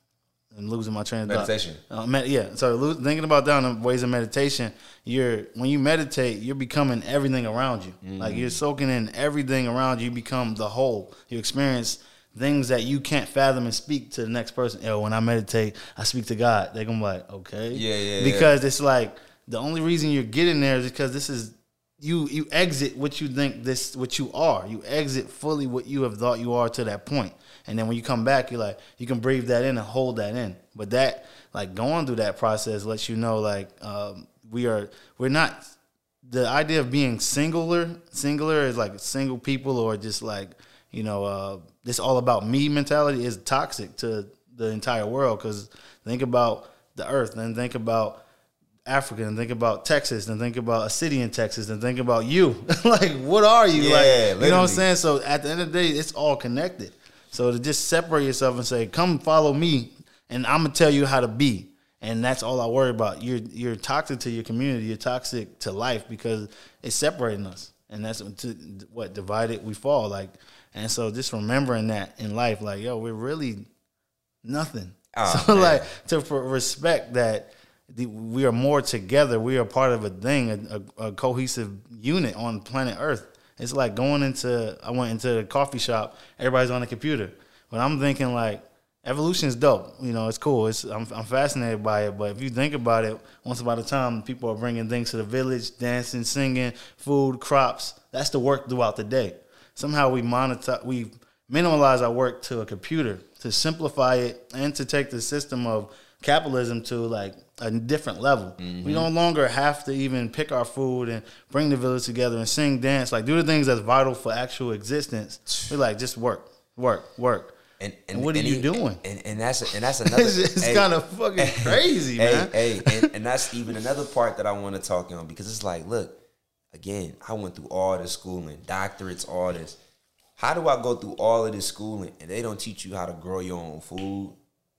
I'm losing my train of thought. Meditation. Uh, med- yeah. So lo- thinking about that on the ways of meditation, you're when you meditate, you're becoming everything around you. Mm. Like you're soaking in everything around you. You become the whole. You experience things that you can't fathom and speak to the next person. Yo, when I meditate, I speak to God. They're gonna be like, okay, Yeah, yeah, because it's like the only reason you're getting there is because this is you. You exit what you think this what you are. You exit fully what you have thought you are to that point. And then when you come back, you're like, you can breathe that in and hold that in. But that, like, going through that process lets you know, like, um, we are, we're not, the idea of being singular, singular is like single people or just like, you know, uh, this all about me mentality is toxic to the entire world. Because think about the earth, and think about Africa, and think about Texas, and think about a city in Texas, and think about you. Like, what are you? Yeah, like, you know what literally. I'm saying? So at the end of the day, it's all connected. So to just separate yourself and say, "Come follow me, and I'm gonna tell you how to be," and that's all I worry about. You're you're toxic to your community. You're toxic to life because it's separating us, and that's to, what divided we fall. Like, and so just remembering that in life, like, yo, we're really nothing. Oh, so man. like to for respect that the, we are more together. We are part of a thing, a, a, a cohesive unit on planet Earth. It's like going into, I went into the coffee shop, everybody's on the computer. But I'm thinking like, evolution is dope. You know, it's cool. It's I'm, I'm fascinated by it. But if you think about it, once upon a time, people are bringing things to the village, dancing, singing, food, crops. That's the work throughout the day. Somehow we monetize, we minimalize our work to a computer to simplify it and to take the system of capitalism to like a different level. Mm-hmm. We no longer have to even pick our food and bring the village together and sing, dance, like do the things that's vital for actual existence. We're like, just work, work, work. And, And what are you he- doing? And, and that's and that's another. It's, it's hey, kind of fucking crazy, hey, man. Hey, and, and that's even another part that I want to talk on because it's like, look, again, I went through all this schooling, doctorates, all this. How do I go through all of this schooling and they don't teach you how to grow your own food?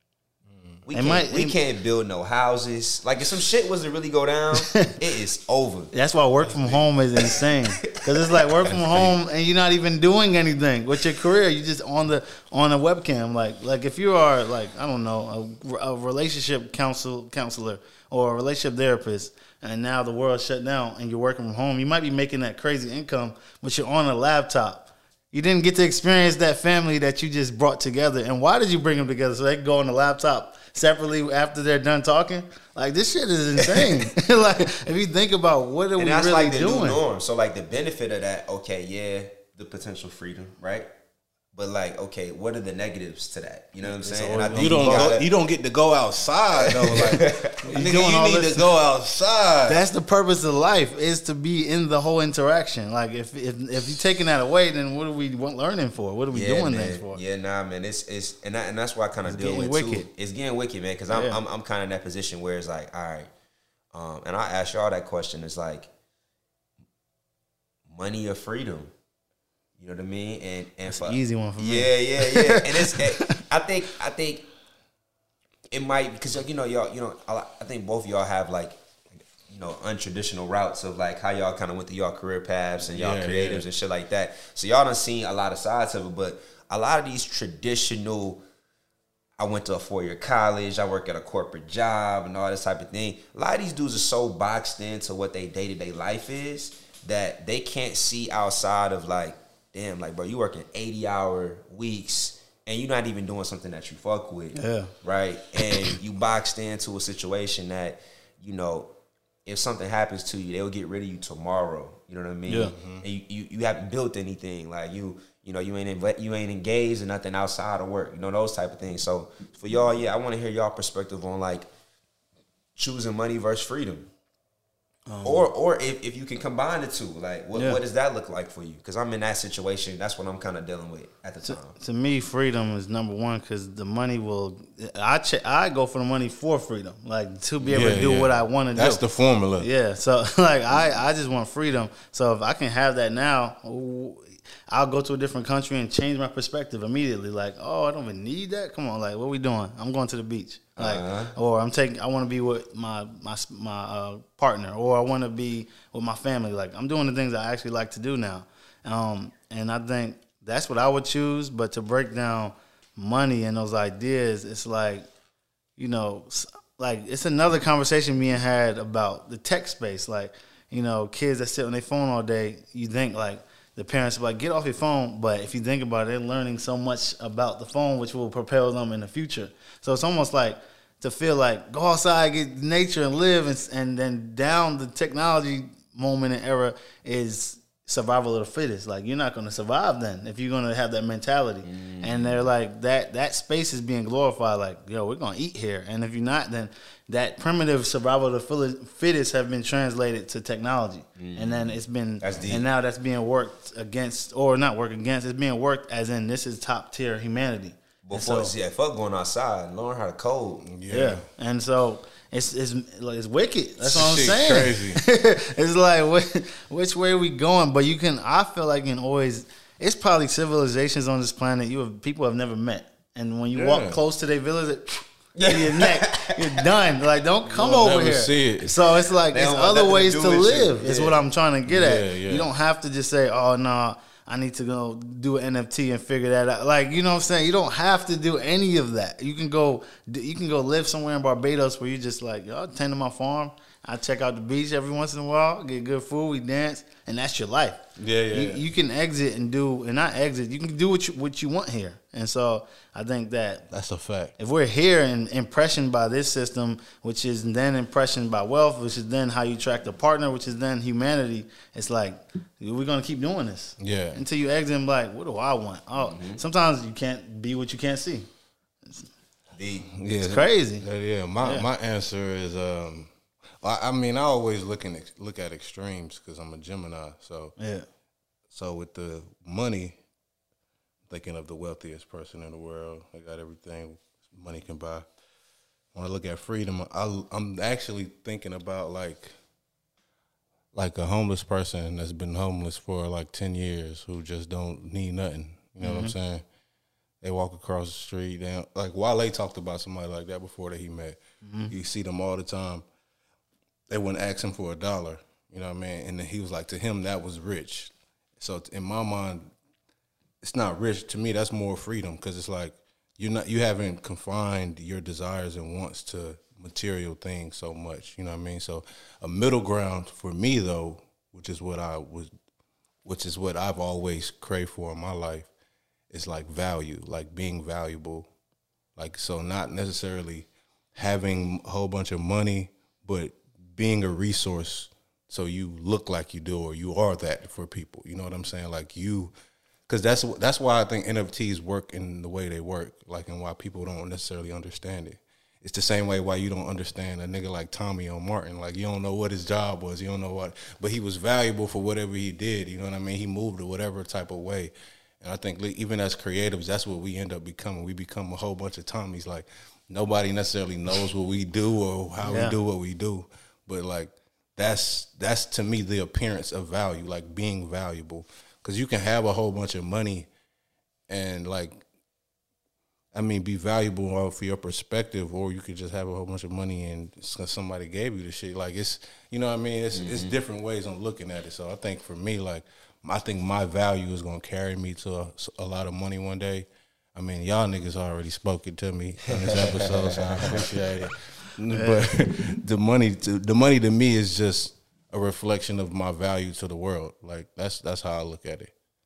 We It can't, might- we it- can't build no houses. Like if some shit was to really go down, it is over. That's why work from home is insane. Because it's like work from home and you're not even doing anything with your career. You're just on the on a webcam. Like like if you are like I don't know a, a relationship counsel counselor or a relationship therapist, and now the world's shut down and you're working from home, you might be making that crazy income, but you're on a laptop. You didn't get to experience that family that you just brought together. And why did you bring them together? So they can go on the laptop separately after they're done talking? Like, this shit is insane. Like, if you think about what are And we that's really like the doing? new norm. So like the benefit of that, okay, yeah, the potential freedom, right? But like, okay, what are the negatives to that? You know what I'm saying? And I think You don't gotta- go, you don't get to go outside though. Like, nigga, doing all you need this- to go outside. That's the purpose of life, is to be in the whole interaction. Like, if if if you're taking that away, then what are we want- learning for? What are we yeah, doing man. things for? Yeah, nah, man. It's it's and that, and that's why I kind of deal getting with wicked. too. It's getting wicked, man. Because I'm Yeah. I'm I'm kind of in that position where it's like, all right, um, and I ask y'all that question. It's like, money or freedom. You know what I mean? And and for, Easy one for me. Yeah, yeah, yeah. And it's, it, I think, I think it might because you know y'all, you know, I, I think both of y'all have like, you know, untraditional routes of like how y'all kind of went through y'all career paths and y'all Yeah, creatives yeah. and shit like that. So y'all done seen a lot of sides of it, but a lot of these traditional. I went to a four-year college. I work at a corporate job and all this type of thing. A lot of these dudes are so boxed into what their day-to-day life is that they can't see outside of like damn, like, bro, you working eighty hour weeks and you're not even doing something that you fuck with. Yeah. Right? And you boxed into a situation that, you know, if something happens to you, they'll get rid of you tomorrow. You know what I mean? Yeah. Mm-hmm. And you, you, you haven't built anything. Like, you you know, you ain't inv- you ain't engaged in nothing outside of work. You know, those type of things. So, for y'all, yeah, I want to hear y'all perspective on, like, choosing money versus freedom. Um, or or if, if you can combine the two, like what, yeah. what does that look like for you? Because I'm in that situation. That's what I'm kind of dealing with at the to, time. To me, freedom is number one because the money will. I ch- I go for the money for freedom, like to be able Yeah, to do yeah. what I want to do. That's the formula. Yeah, so like I, I just want freedom. So if I can have that now, ooh, I'll go to a different country and change my perspective immediately. Like, oh, I don't even need that. Come on, like, what we doing? I'm going to the beach. Like, Uh-huh. or I'm taking. I want to be with my my my uh, partner, or I want to be with my family. Like, I'm doing the things I actually like to do now. Um, and I think that's what I would choose. But to break down money and those ideas, it's like, you know, like it's another conversation being had about the tech space. Like, you know, kids that sit on their phone all day. You think like. The parents are like, get off your phone. But if you think about it, they're learning so much about the phone, which will propel them in the future. So it's almost like to feel like go outside, get nature and live. And, and then down the technology moment and era is survival of the fittest. Like, you're not going to survive then if you're going to have that mentality. Mm. And they're like, that that space is being glorified. Like, yo, we're going to eat here. And if you're not, then that primitive survival of the fittest have been translated to technology. Mm. And then it's been, and now that's being worked against, or not worked against, it's being worked as in this is top tier humanity. Before, so, yeah, fuck going outside, learn how to code. Yeah. yeah. And so it's it's like it's wicked. That's what I'm Shit saying. Crazy. It's like which, which way are we going? But you can. I feel like you can always. It's probably civilizations on this planet you have people have never met, and when you yeah. walk close to their village, yeah. your neck, you're done. Like, don't come You'll over never here. See it. So it's like there's other ways to, to live. Yeah. Is what I'm trying to get yeah, at. Yeah. You don't have to just say, "Oh no, nah, I need to go do an N F T and figure that out." Like, you know what I'm saying? You don't have to do any of that. You can go you can go live somewhere in Barbados where you just like, yo, I tend to my farm. I check out the beach every once in a while, get good food, we dance, and that's your life. Yeah, yeah. You, yeah. you can exit and do, and not exit, you can do what you, what you want here. And so I think that that's a fact. If we're here and impressioned by this system, which is then impressioned by wealth, which is then how you attract a partner, which is then humanity, it's like, we're going to keep doing this. Yeah. Until you exit and be like, what do I want? Oh, mm-hmm. Sometimes you can't be what you can't see. It's, yeah, it's crazy. Yeah, my, yeah. my answer is, um, I mean, I always look in, look at extremes because I'm a Gemini. So yeah. So with the money, thinking of the wealthiest person in the world, they got everything money can buy. When I look at freedom, I, I'm actually thinking about like like a homeless person that's been homeless for like ten years who just don't need nothing. You know mm-hmm. what I'm saying? They walk across the street. They like Wale talked about somebody like that before that he met. Mm-hmm. You see them all the time. They wouldn't ask him for a dollar, you know what I mean? And then he was like, to him, that was rich. So in my mind, it's not rich. To me, that's more freedom because it's like you're not, you haven't confined your desires and wants to material things so much, you know what I mean? So a middle ground for me, though, which is what I was, which is what I've always craved for in my life, is like value, like being valuable. Like, so not necessarily having a whole bunch of money, but being a resource so you look like you do or you are that for people. You know what I'm saying? Like you, because that's that's why I think N F Ts work in the way they work, like, and why people don't necessarily understand it. It's the same way why you don't understand a nigga like Tommy O. Martin. Like, you don't know what his job was. You don't know what, but he was valuable for whatever he did. You know what I mean? He moved in whatever type of way. And I think even as creatives, that's what we end up becoming. We become a whole bunch of Tommies. Like, nobody necessarily knows what we do or how yeah. we do what we do. But, like, that's, that's to me, the appearance of value, like being valuable. Because you can have a whole bunch of money and, like, I mean, be valuable for your perspective, or you could just have a whole bunch of money and somebody gave you the shit. Like, it's, you know what I mean? It's, mm-hmm. it's different ways of looking at it. So I think for me, like, I think my value is going to carry me to a, a lot of money one day. I mean, y'all niggas already spoke it to me on this episode, so I appreciate it. But the money, to, the money to me is just a reflection of my value to the world. Like, that's that's how I look at it.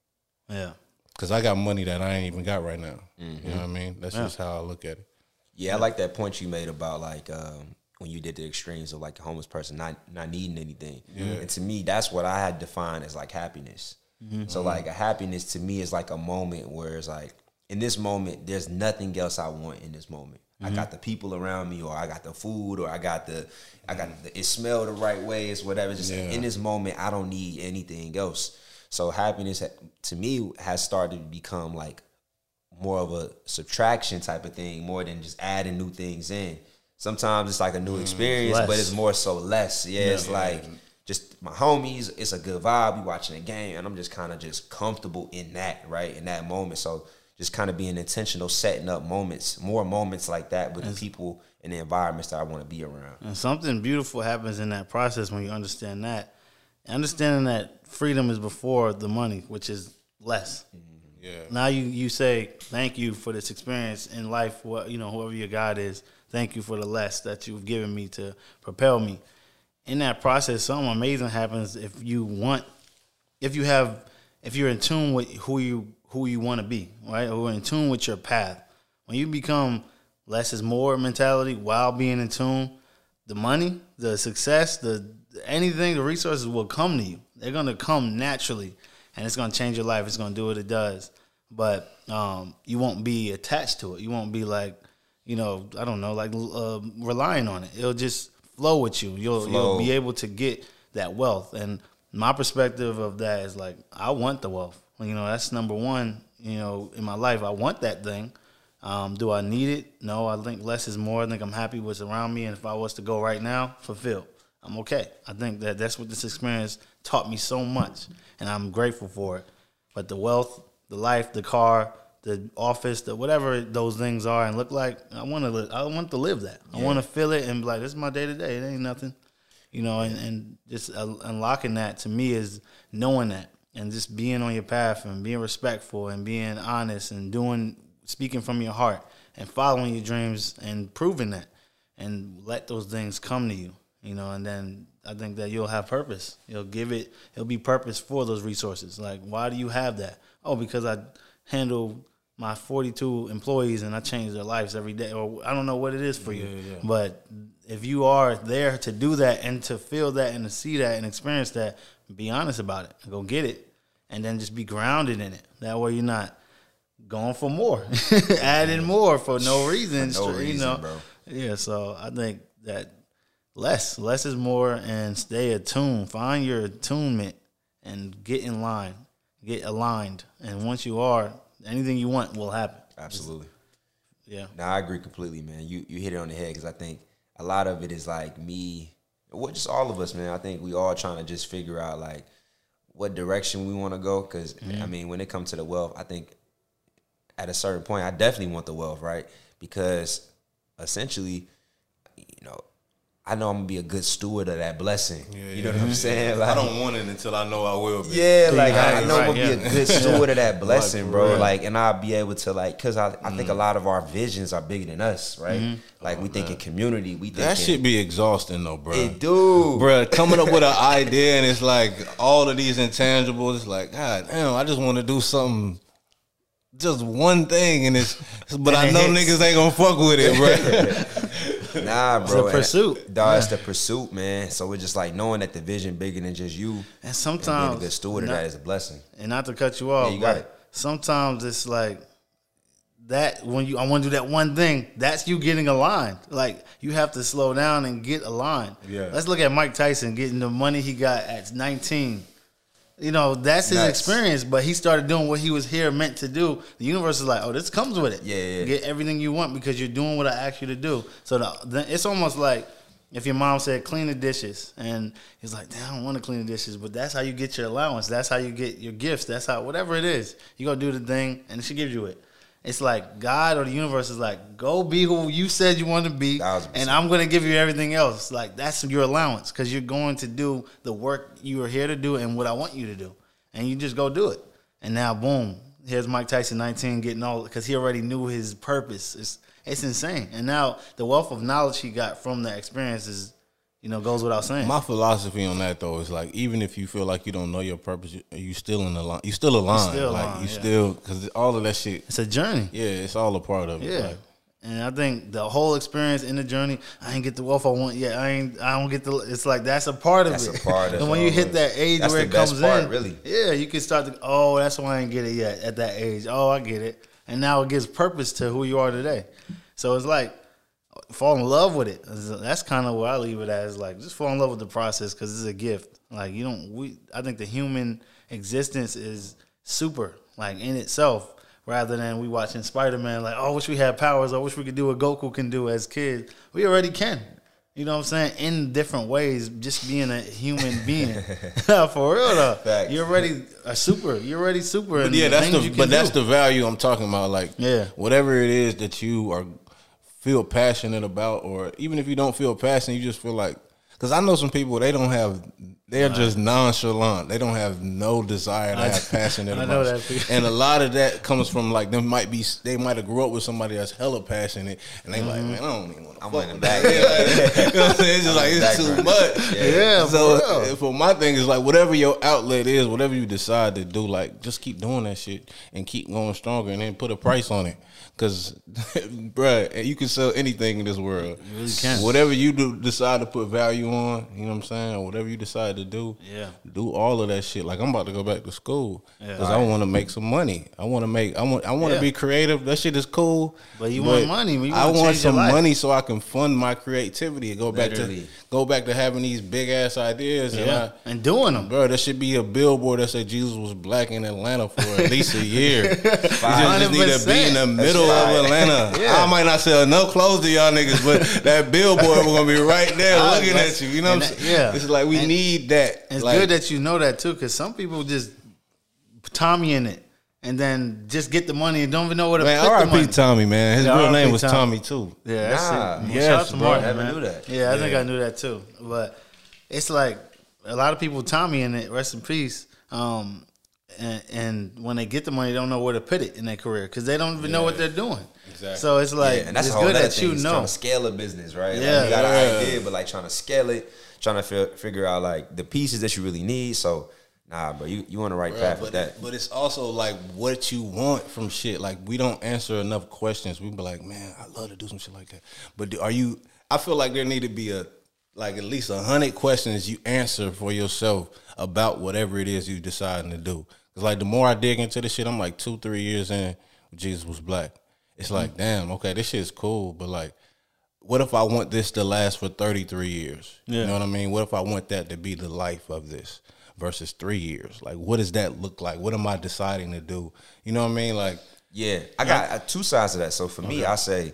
Yeah. Because I got money that I ain't even got right now. Mm-hmm. You know what I mean? That's yeah. just how I look at it. Yeah, I like that point you made about like um, when you did the extremes of like a homeless person not not needing anything. Yeah. And to me, that's what I had defined as like happiness. Mm-hmm. So like a happiness to me is like a moment where it's like, in this moment, there's nothing else I want in this moment. Mm-hmm. I got the people around me, or I got the food, or I got the, I got the, it smelled the right way, it's whatever. Just yeah. in this moment, I don't need anything else. So happiness to me has started to become like more of a subtraction type of thing, more than just adding new things in. Sometimes it's like a new experience, less. But it's more so less. Yeah, yeah it's yeah. like just my homies, it's a good vibe, we watching a game, and I'm just kind of just comfortable in that, right, in that moment. So just kind of being intentional, setting up moments, more moments like that with and the people and the environments that I want to be around. And something beautiful happens in that process when you understand that. Understanding that freedom is before the money, which is less. Mm-hmm. Yeah. Now you, you say, thank you for this experience in life, what you know, whoever your God is, thank you for the less that you've given me to propel me. In that process, something amazing happens if you want, if you have, if you're in tune with who you who you want to be, right? Or in tune with your path. When you become less is more mentality while being in tune, the money, the success, the anything, the resources will come to you. They're going to come naturally, and it's going to change your life. It's going to do what it does. But um, you won't be attached to it. You won't be like, you know, I don't know, like uh, relying on it. It'll just flow with you. You'll, flow. You'll be able to get that wealth. And my perspective of that is like, I want the wealth. You know, that's number one, you know, in my life. I want that thing. Um, do I need it? No, I think less is more. I think I'm happy with what's around me. And if I was to go right now, fulfilled, I'm okay. I think that that's what this experience taught me so much. And I'm grateful for it. But the wealth, the life, the car, the office, the whatever those things are and look like, I want to live, I want to live that. Yeah. I want to feel it and be like, this is my day to day. It ain't nothing. You know, and, and just uh, unlocking that to me is knowing that. And just being on your path and being respectful and being honest and doing, speaking from your heart and following your dreams and proving that and let those things come to you, you know, and then I think that you'll have purpose. You'll give it, it'll be purpose for those resources. Like, why do you have that? Oh, because I handle my forty-two employees and I change their lives every day. Or I don't know what it is for you. Yeah, yeah. But if you are there to do that and to feel that and to see that and experience that, be honest about it. Go get it. And then just be grounded in it. That way you're not going for more, adding more for no reason. For no you reason, know? bro. Yeah, so I think that less, less is more, and stay attuned. Find your attunement and get in line, get aligned. And once you are, anything you want will happen. Absolutely. Yeah. No, I agree completely, man. You you hit it on the head because I think a lot of it is like me, well, just all of us, man. I think we all trying to just figure out like what direction we want to go. Because, mm-hmm. I mean, when it comes to the wealth, I think at a certain point, I definitely want the wealth, right? Because essentially, you know, I know I'm going to be a good steward of that blessing. Yeah, you know yeah. what I'm saying? Like, I don't want it until I know I will be. Yeah, like, I, I know right, I'm going to yeah. be a good steward of that blessing, like, bro. Real. Like, and I'll be able to, like, because I, I mm. think a lot of our visions are bigger than us, right? Mm-hmm. Like, oh, we think in community. We think that should be exhausting, though, bro. It do. Bro, coming up with an idea, and it's like all of these intangibles. It's like, God damn, I just want to do something. Just one thing, and it's, but I know niggas ain't gonna fuck with it, bro. Nah, bro. It's a pursuit. Dog, yeah. It's the pursuit, man. So it's just like knowing that the vision bigger than just you. And sometimes and being a good steward of that is a blessing. And not to cut you off, yeah, you got it. Sometimes it's like that when you I want to do that one thing, that's you getting aligned. Like you have to slow down and get aligned. Yeah. Let's look at Mike Tyson getting the money he got at nineteen. You know, that's his Nuts. experience, but he started doing what he was here meant to do. The universe is like, oh, this comes with it. Yeah, yeah. Get everything you want because you're doing what I asked you to do. So the, the, it's almost like if your mom said, clean the dishes, and he's like, damn, I don't want to clean the dishes, but that's how you get your allowance. That's how you get your gifts. That's how, whatever it is, you go do the thing, and she gives you it. It's like God or the universe is like, go be who you said you want to be, and I'm going to give you everything else. Like, that's your allowance because you're going to do the work you are here to do and what I want you to do. And you just go do it. And now, boom, here's Mike Tyson, nineteen, getting all, because he already knew his purpose. It's, it's insane. And now the wealth of knowledge he got from that experience is you know, goes without saying. My philosophy on that though is like, even if you feel like you don't know your purpose, you, you still in the line. You still aligned. still like aligned, you yeah. still, because all of that shit. It's a journey. Yeah, it's all a part of it. Yeah. Like, And I think the whole experience in the journey, I ain't get the wealth I want yet. I ain't. I don't get the. It's like that's a part of That's it. a part of and it. when you hit that age That's where the it best comes part, in, really. yeah, you can start to. Oh, that's why I ain't get it yet at that age. Oh, I get it. And now it gives purpose to who you are today. So it's like fall in love with it. That's kind of what I leave it as. Like just fall in love with the process because it's a gift. Like you don't. We. I think the human existence is super. Like in itself. Rather than we watching Spider-Man, like, oh, I wish we had powers. I wish we could do what Goku can do as kids. We already can. You know what I'm saying? In different ways, just being a human being. For real, though. Facts. You're already a super. You're already super. but yeah, that's the. But that's do. the value I'm talking about. Like, Yeah. whatever it is that you are feel passionate about, or even if you don't feel passionate, you just feel like. Because I know some people, they don't have, they're just nonchalant. They don't have no desire to I- have passion in I them. know that. And a lot of that comes from like, them might be, they might have grew up with somebody that's hella passionate, and they like, man, I don't even want to I'm fuck in the with back. that. You know what I'm saying? It's just like, it's too Background. much. Yeah, So for real. for my thing is like, whatever your outlet is, whatever you decide to do, like, just keep doing that shit and keep going stronger, and then put a price on it. Cause, bruh, you can sell anything in this world. You really can. Whatever you do, decide to put value on, you know what I'm saying? Or whatever you decide to do, Yeah. do all of that shit. Like I'm about to go back to school Yeah. because I want to make some money. I want to make. I want. I want to Yeah. be creative. That shit is cool. But you want money. You I wanna want change your some life. money so I can fund my creativity and go back Literally. to go back to having these big ass ideas. And Yeah. I, And doing them. Bro, there should be a billboard that said Jesus was black in Atlanta for at least a year. You just, just need to be in the middle right. of Atlanta. Yeah. I might not sell no clothes to y'all niggas, but that billboard we're gonna be right there Ah, looking that's- at you. You know what I'm and saying? that- yeah. It's like we And need that. It's Like, good that you know that too, because some people just Tommy in it and then just get the money and don't even know where to man, put the R I money. P Tommy, man. His Yeah, real R I P name was Tommy. Tommy too. Yeah, that's Nah. it. Well, Yes, shout out to bro. Martin, Never man. knew that. Yeah, I think Yeah. I knew that too. But it's like a lot of people, Tommy in it, rest in peace. Um, and, and when they get the money, they don't know where to put it in their career because they don't even know what they're doing. Exactly. So it's like, Yeah, and that's it's a whole good other that thing. you It's know. trying to scale a business, right? Like, Yeah. you got Yeah. an idea, but like trying to scale it, trying to fi- figure out like the pieces that you really need. So, nah, bro, you you on the right Bruh, path but, with that. but it's also like what you want from shit. Like we don't answer enough questions. We be like, man, I love to do some shit like that. But do, are you? I feel like there need to be a like at least a hundred questions you answer for yourself about whatever it is you deciding to do. Cause like the more I dig into this shit, I'm like two, three years in. Jesus was black. It's like, damn, okay, this shit's cool, but like, what if I want this to last for thirty-three years? Yeah. You know what I mean? What if I want that to be the life of this versus three years? Like, what does that look like? What am I deciding to do? You know what I mean? Like, Yeah, I got uh, two sides of that. So for me, I say,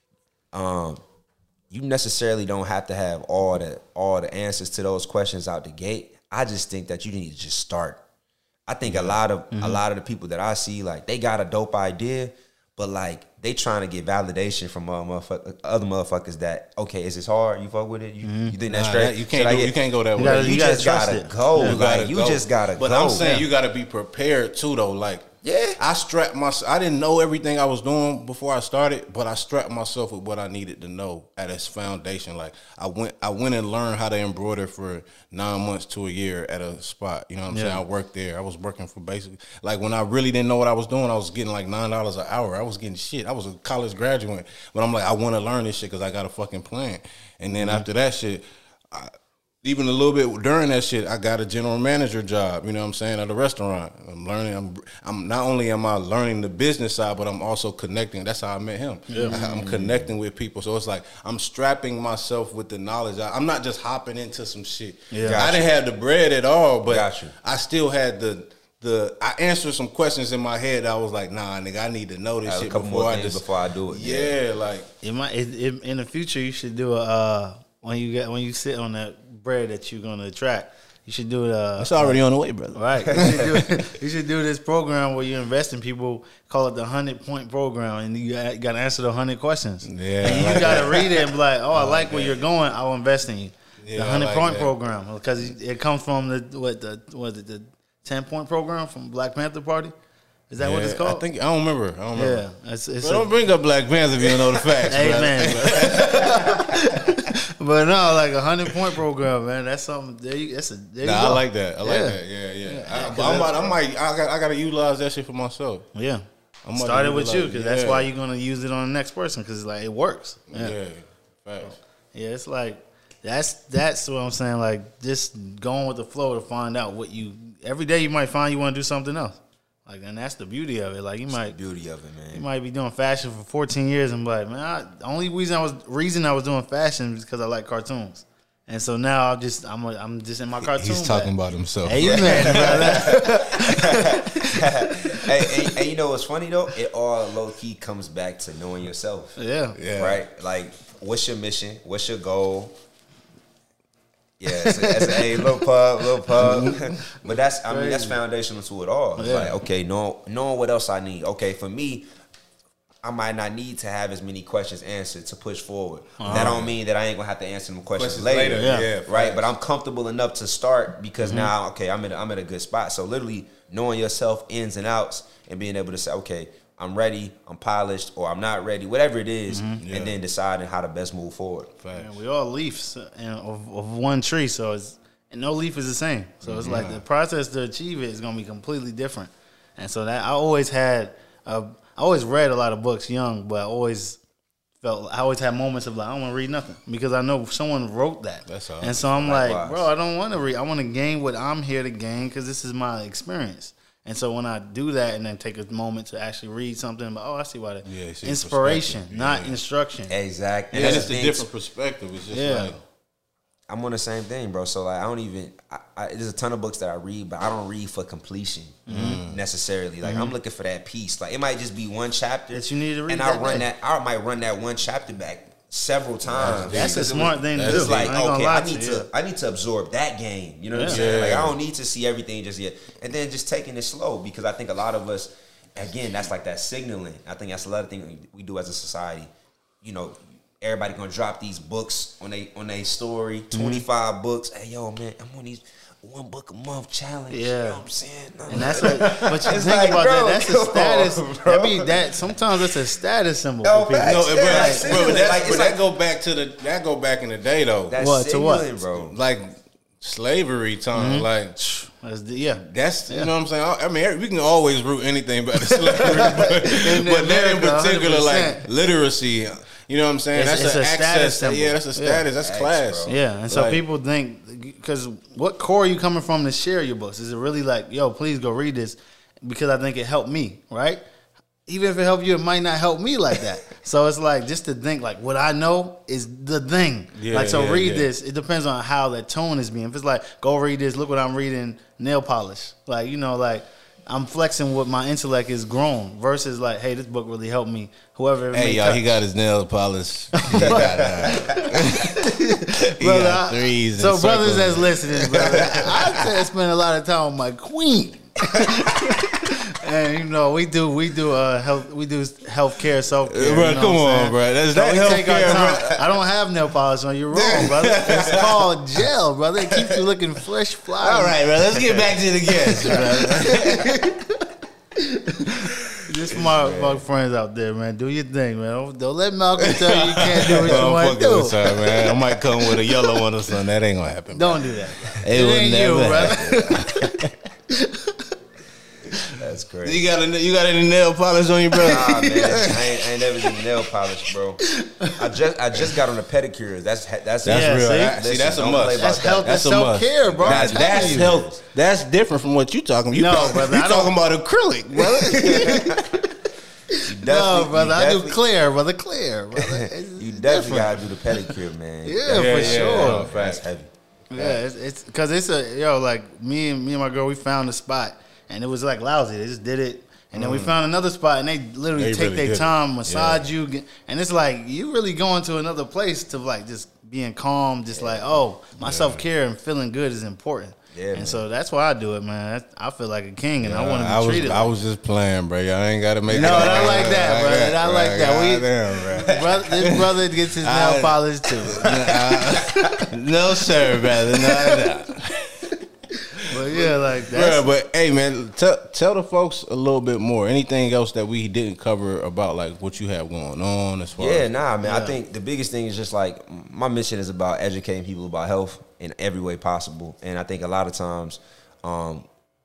um, you necessarily don't have to have all the all the answers to those questions out the gate. I just think that you need to just start. I think a lot of a lot of the people that I see, like they got a dope idea, but like they trying to get validation from other motherfuckers, other motherfuckers that okay, is this hard? You fuck with it? You, you think that's nah, straight? that- you can't Should I do, get- you can't go that way. gotta- You, You gotta just trust gotta it. go. You like gotta you go. just gotta but go. I'm saying Yeah. you gotta be prepared too, though. Like, Yeah. I strapped myself. I didn't know everything I was doing before I started, but I strapped myself with what I needed to know at its foundation. Like, I went, I went and learned how to embroider for nine months to a year at a spot. You know what I'm Yeah. saying? I worked there. I was working for basically like when I really didn't know what I was doing. I was getting like nine dollars an hour. I was getting shit. I was a college graduate, but I'm like, I want to learn this shit because I got a fucking plan. And then Mm-hmm. after that shit, I, even a little bit during that shit, I got a general manager job, you know what I'm saying, at a restaurant. I'm learning, I'm, I'm not only am I learning the business side, but I'm also connecting. That's how I met him. I, I'm connecting with people. So it's like, I'm strapping myself with the knowledge. I, I'm not just hopping into some shit. Yeah. I Got didn't have the bread at all, but Got you. I still had the, the, I answered some questions in my head. I was like, nah, nigga, I need to know this I have a shit couple before more I things just, before I do it. Yeah, like, It might it, it, in the future you should do a uh, when you get when you sit on that bread that you're gonna attract. You should do it. Uh, it's already on the way, brother. Right. You should, do, you should do this program where you invest in people, call it the hundred point program, and you got, got to answer the hundred questions. Yeah, And I you like got to that. read it and be like, oh, I like where that. you're going. I'll invest in you. Yeah, the I hundred like point that. program, because it comes from the what the what the ten point program from Black Panther Party. Is that what it's Yeah, called? I think I don't remember. I don't remember. Yeah, it's, it's But a- don't bring up Black Panther if you don't know the facts. Hey brother. man, But no, like a hundred point program, man. That's something. There you, that's a. There Nah, you go. I like that. I like Yeah. that. Yeah, yeah. Yeah, I, but I'm about, I might. I got. I got to utilize that shit for myself. Yeah. I'm about to Started with you utilize because it. that's Yeah. why you're gonna use it on the next person because like it works. Yeah. Yeah. Facts. Yeah, it's like that's that's what I'm saying. Like just going with the flow to find out what you. Every day you might find you want to do something else. Like, and that's the beauty of it. Like you might The beauty of it, you man. might be doing fashion for fourteen years and be like, man, I, the only reason I was reason I was doing fashion is because I like cartoons. And so now I'm just I'm a, I'm just in my cartoon. He's talking bag. about himself. Amen, brother. hey, and, and you know what's funny though? It all low key comes back to knowing yourself. Yeah. Yeah. Right? Like, what's your mission? What's your goal? Yeah, it's a, it's a hey, little pub, little pub. But that's, I mean, that's foundational to it all. It's Yeah. like, okay, knowing, knowing what else I need. Okay, for me, I might not need to have as many questions answered to push forward. That don't mean that I ain't gonna have to answer them questions, Questions later. later, Yeah. yeah, right. facts. But I'm comfortable enough to start because now, okay, I'm in, a, I'm in a good spot. So literally knowing yourself ins and outs and being able to say, okay, I'm ready, I'm polished, or I'm not ready, whatever it is, Yeah. and then deciding how to best move forward. Facts. And we all leaves and of, of one tree, so it's and no leaf is the same. So it's like the process to achieve it is gonna be completely different. And so that I always had, uh, I always read a lot of books young, but I always felt I always had moments of like I don't want to read nothing because I know someone wrote that. That's all. And so I'm like, Likewise. bro, I don't want to read. I want to gain what I'm here to gain because this is my experience. And so when I do that and then take a moment to actually read something, but oh, I see why that Yeah, see inspiration, perspective. not Yeah. instruction. Exactly. Yeah, And it's that's a the thing, different perspective. It's just Yeah. like I'm on the same thing, bro. So like, I don't even. I, I, there's a ton of books that I read, but I don't read for completion necessarily. Like I'm looking for that piece. Like it might just be one chapter That you need to read and I that run day. that. I might run that one chapter back several times. That's a Because it smart was- thing to that's do. It's like I ain't gonna okay, lie I to need you. to. I need to absorb that game. You know what I'm Yeah. saying? Like Yeah. I don't need to see everything just yet. And then just taking it slow because I think a lot of us, again, that's like that signaling. I think that's a lot of things we- we do as a society. You know. Everybody gonna drop these books on they on their story. Mm-hmm. twenty-five books. Hey yo, man, I'm on these one book a month challenge. You Yeah. know what I'm saying? And that's what, but you It's think like, about bro, that. That's a come status. on, bro. that be that sometimes it's a status symbol No, for people. facts. no, Yeah, bro, that's bro, signaling. that, Like, but it's that like- go back to the that go back in the day though. That's What, to what? signaling, bro. Like slavery time. Like That's the- yeah, that's you know what I'm saying. I I mean, we can always root anything back to slavery, but, but that in America, particular, one hundred like percent. literacy. You know what I'm saying? It's- that's it's an a status access. symbol. Yeah, that's a status. That's Facts, class. bro. yeah. And so Like- people think because what core are you coming from to share your books? Is it really like, yo, please go read this because I think it helped me, right? Even if it helped you, it might not help me like that. So it's like just to think like what I know is the thing. Yeah, like so yeah, read yeah. this. It depends on how that tone is being. If it's like go read this, look what I'm reading, nail polish. Like you know like. I'm flexing what my intellect is grown versus like, hey, this book really helped me. Whoever. it Hey, may y'all, touch. he got his nails polished. He got, uh, he Brother, got I- threes and so brothers circles. that's listening, brother, I tend to spend a lot of time with my queen. And you know we do we do uh health we do healthcare self care. Bro, come on, bro. That's So that we take our healthcare, time. bro. I don't have nail polish on. You're wrong, brother. It's called gel, brother. It keeps you looking fresh, fly. All right, bro. Let's get back to the guest, bro. Just for my, my friends out there, man. Do your thing, man. Don't, don't let Malcolm tell you you can't do what you I'm want to fucking with do. her, man. I might come with a yellow one or something. That ain't gonna happen. Bro. Don't do that. Bro. It It, would ain't never you, brother. That's crazy. You got a, you got any nail polish on you, bro? Nah, man, I ain't, I ain't never did nail polish, bro. I just I just got on the pedicures. That's that's That's Yeah, real. see? That- see, Listen, that's a don't must. play about That's that. health and That's a self must. care, bro. That's, I'm that's telling you. health. That's different from what you talking. You No, talk- brother, You I don't- talking about acrylic, brother? You No, definitely- brother, you I do definitely- clear, brother, clear, brother. It's You definitely different. gotta do the pedicure, man. Yeah, Yeah, for yeah, sure. yeah. That's heavy. Yeah, it's it's because it's a yo like me and me and my girl we found a spot and it was like lousy. They just did it. And then we found another spot, and they literally They take really their did. time, massage you, get- and it's like you really going to another place to like just being calm, just like oh, my self care and feeling good is important. Yeah, and man. so that's why I do it, man. That's- I feel like a king, and I want to be I was, treated. I like was just playing, bro. Y'all ain't got to make No, it not all like that, brother. that, Not like that. We- Goddamn, bro. brother, this brother gets his nail I- polish too. Uh, no, sir, brother. No, no. But yeah, like that's. Yeah, but hey, man, tell tell the folks a little bit more. Anything else that we didn't cover about like what you have going on as far? Yeah, as, nah, man. Yeah. I think the biggest thing is just like my mission is about educating people about health in every way possible, and I think a lot of times um,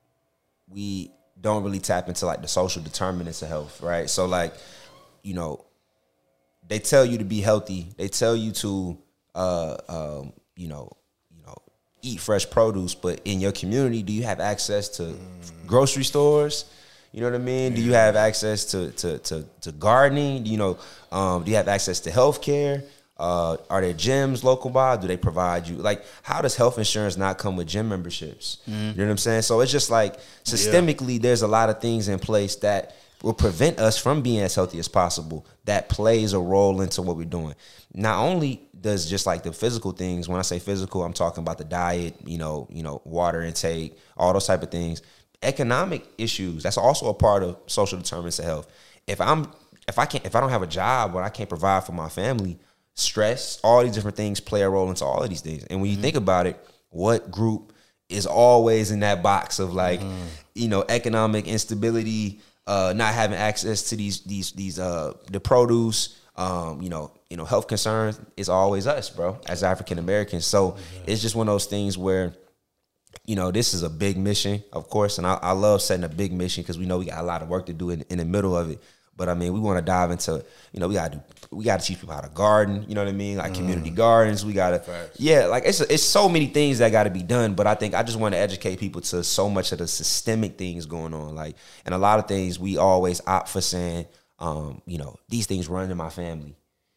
we don't really tap into like the social determinants of health, right? So like, you know, they tell you to be healthy. They tell you to, uh, um, you know, you know, eat fresh produce. But in your community, do you have access to mm. grocery stores? You know what I mean? Yeah. Do you have access to to to, to gardening? You know, um, do you have access to healthcare? Uh, are there gyms local by? Do they provide you? Like, how does health insurance not come with gym memberships? Mm. You know what I'm saying? So it's just like systemically, yeah. there's a lot of things in place that will prevent us from being as healthy as possible. That plays a role into what we're doing. Not only does just like the physical things, when I say physical, I'm talking about the diet, you know, you know, water intake, all those type of things. Economic issues, that's also a part of social determinants of health. If I'm, if I can't, if I don't have a job where I can't provide for my family, stress, all these different things play a role into all of these things. And when you mm-hmm. think about it, what group is always in that box of like, mm-hmm. you know, economic instability, uh, not having access to these these these uh the produce, um, you know, you know, health concerns is always us, bro, as African Americans. So mm-hmm. it's just one of those things where, you know, this is a big mission, of course, and I, I love setting a big mission because we know we got a lot of work to do in, in the middle of it. But I mean, we want to dive into, you know, we got to do, we got to teach people how to garden. You know what I mean? Like mm. community gardens. We got to, yeah, like it's it's so many things that got to be done. But I think I just want to educate people to so much of the systemic things going on. Like, and a lot of things we always opt for saying, um, you know, these things run in my family.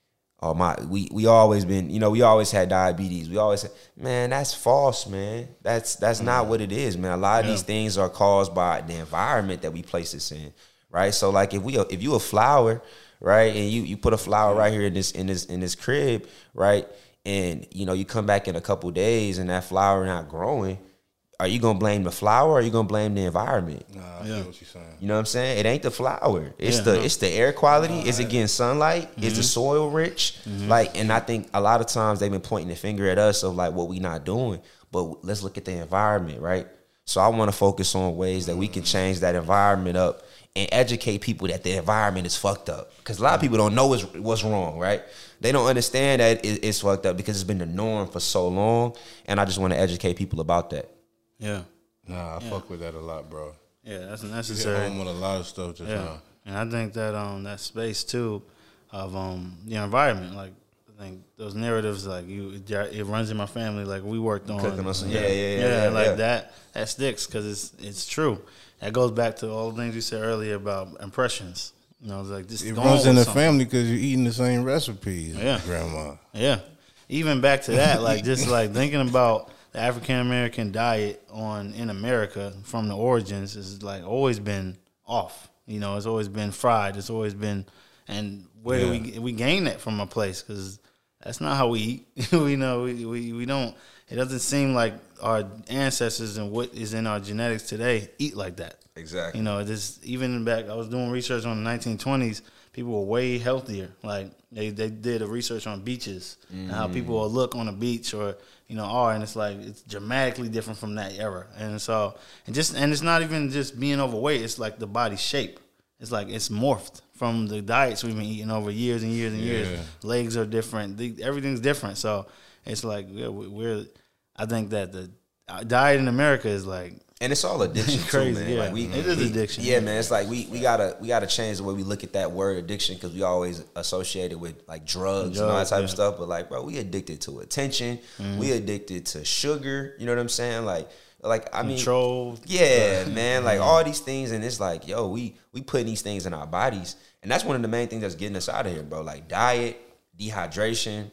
Or my, we we always been, you know, we always had diabetes. We always said, man, that's false, man. That's that's mm. not what it is, man. A lot of yeah. these things are caused by the environment that we place this in. Right, so like if we if you a flower, right, and you, you put a flower right here in this in this in this crib, right, and you know you come back in a couple days and that flower not growing, are you gonna blame the flower or are you gonna blame the environment? Nah, I yeah. see what you're saying. You know what I'm saying? It ain't the flower. It's yeah, the no. it's the air quality. Nah, is it getting sunlight? Mm-hmm. Is the soil rich? Mm-hmm. Like, and I think a lot of times they've been pointing the finger at us of like what we not doing, but let's look at the environment, right? So I want to focus on ways that we can change that environment up and educate people that the environment is fucked up. Because a lot of people don't know what's, what's wrong, right? They don't understand that it, it's fucked up because it's been the norm for so long. And I just want to educate people about that. Yeah. Nah, I yeah. fuck with that a lot, bro. Yeah, that's You necessary. hit home with a lot of stuff just yeah. now. And I think that um that space too of um the environment, like I think those narratives, like you, it runs in my family. Like we worked on, Cooking on some, yeah, yeah, yeah, yeah, yeah, like yeah. that. That sticks because it's it's true. That goes back to all the things you said earlier about impressions. You know, it's like this. It runs in the family because you're eating the same recipes, yeah, grandma. Yeah, even back to that, like just like thinking about the African American diet on in America from the origins is like always been off. You know, it's always been fried. It's always been, and where yeah. do we we gain that from a place? Because that's not how we eat. we know we, we we don't. It doesn't seem like our ancestors and what is in our genetics today eat like that. Exactly. You know, this even back. I was doing research on the nineteen twenties. People were way healthier. Like they, they did a research on beaches mm. and how people will look on a beach or you know are, and it's like it's dramatically different from that era. And so and just and it's not even just being overweight. It's like the body shape. It's like it's morphed from the diets we've been eating over years and years and yeah. years. Legs are different. The, everything's different. So it's like yeah, we're. I think that the diet in America is like. And it's all addiction, crazy. Too, man. Yeah, like we, it is we, addiction. Yeah, man. It's like we, we gotta we gotta change the way we look at that word addiction because we always associate it with like drugs, drugs and all that type yeah. of stuff. But like, bro, we addicted to attention. Mm-hmm. We addicted to sugar. You know what I'm saying? Like, like I mean, control. Yeah, man. Like all these things, and it's like, yo, we we putting these things in our bodies, and that's one of the main things that's getting us out of here, bro. Like diet, dehydration,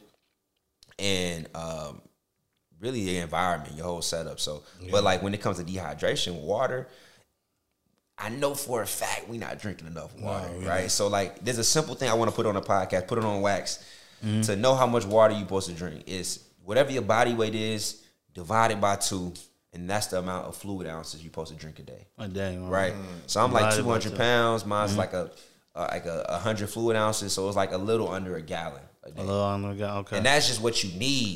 and um. really the environment, your whole setup. So, yeah. but like when it comes to dehydration, water, I know for a fact we not drinking enough water, no, right? So like, there's a simple thing I want to put on the podcast, put it on wax, mm-hmm. to know how much water you're supposed to drink. Is whatever your body weight is, divided by two, and that's the amount of fluid ounces you're supposed to drink a day. A day, right? Mm-hmm. So I'm like two hundred pounds. Mine's mm-hmm. like a uh, like a one hundred fluid ounces, so it's like a little under a gallon a day. A little under a gallon, okay. And that's just what you need.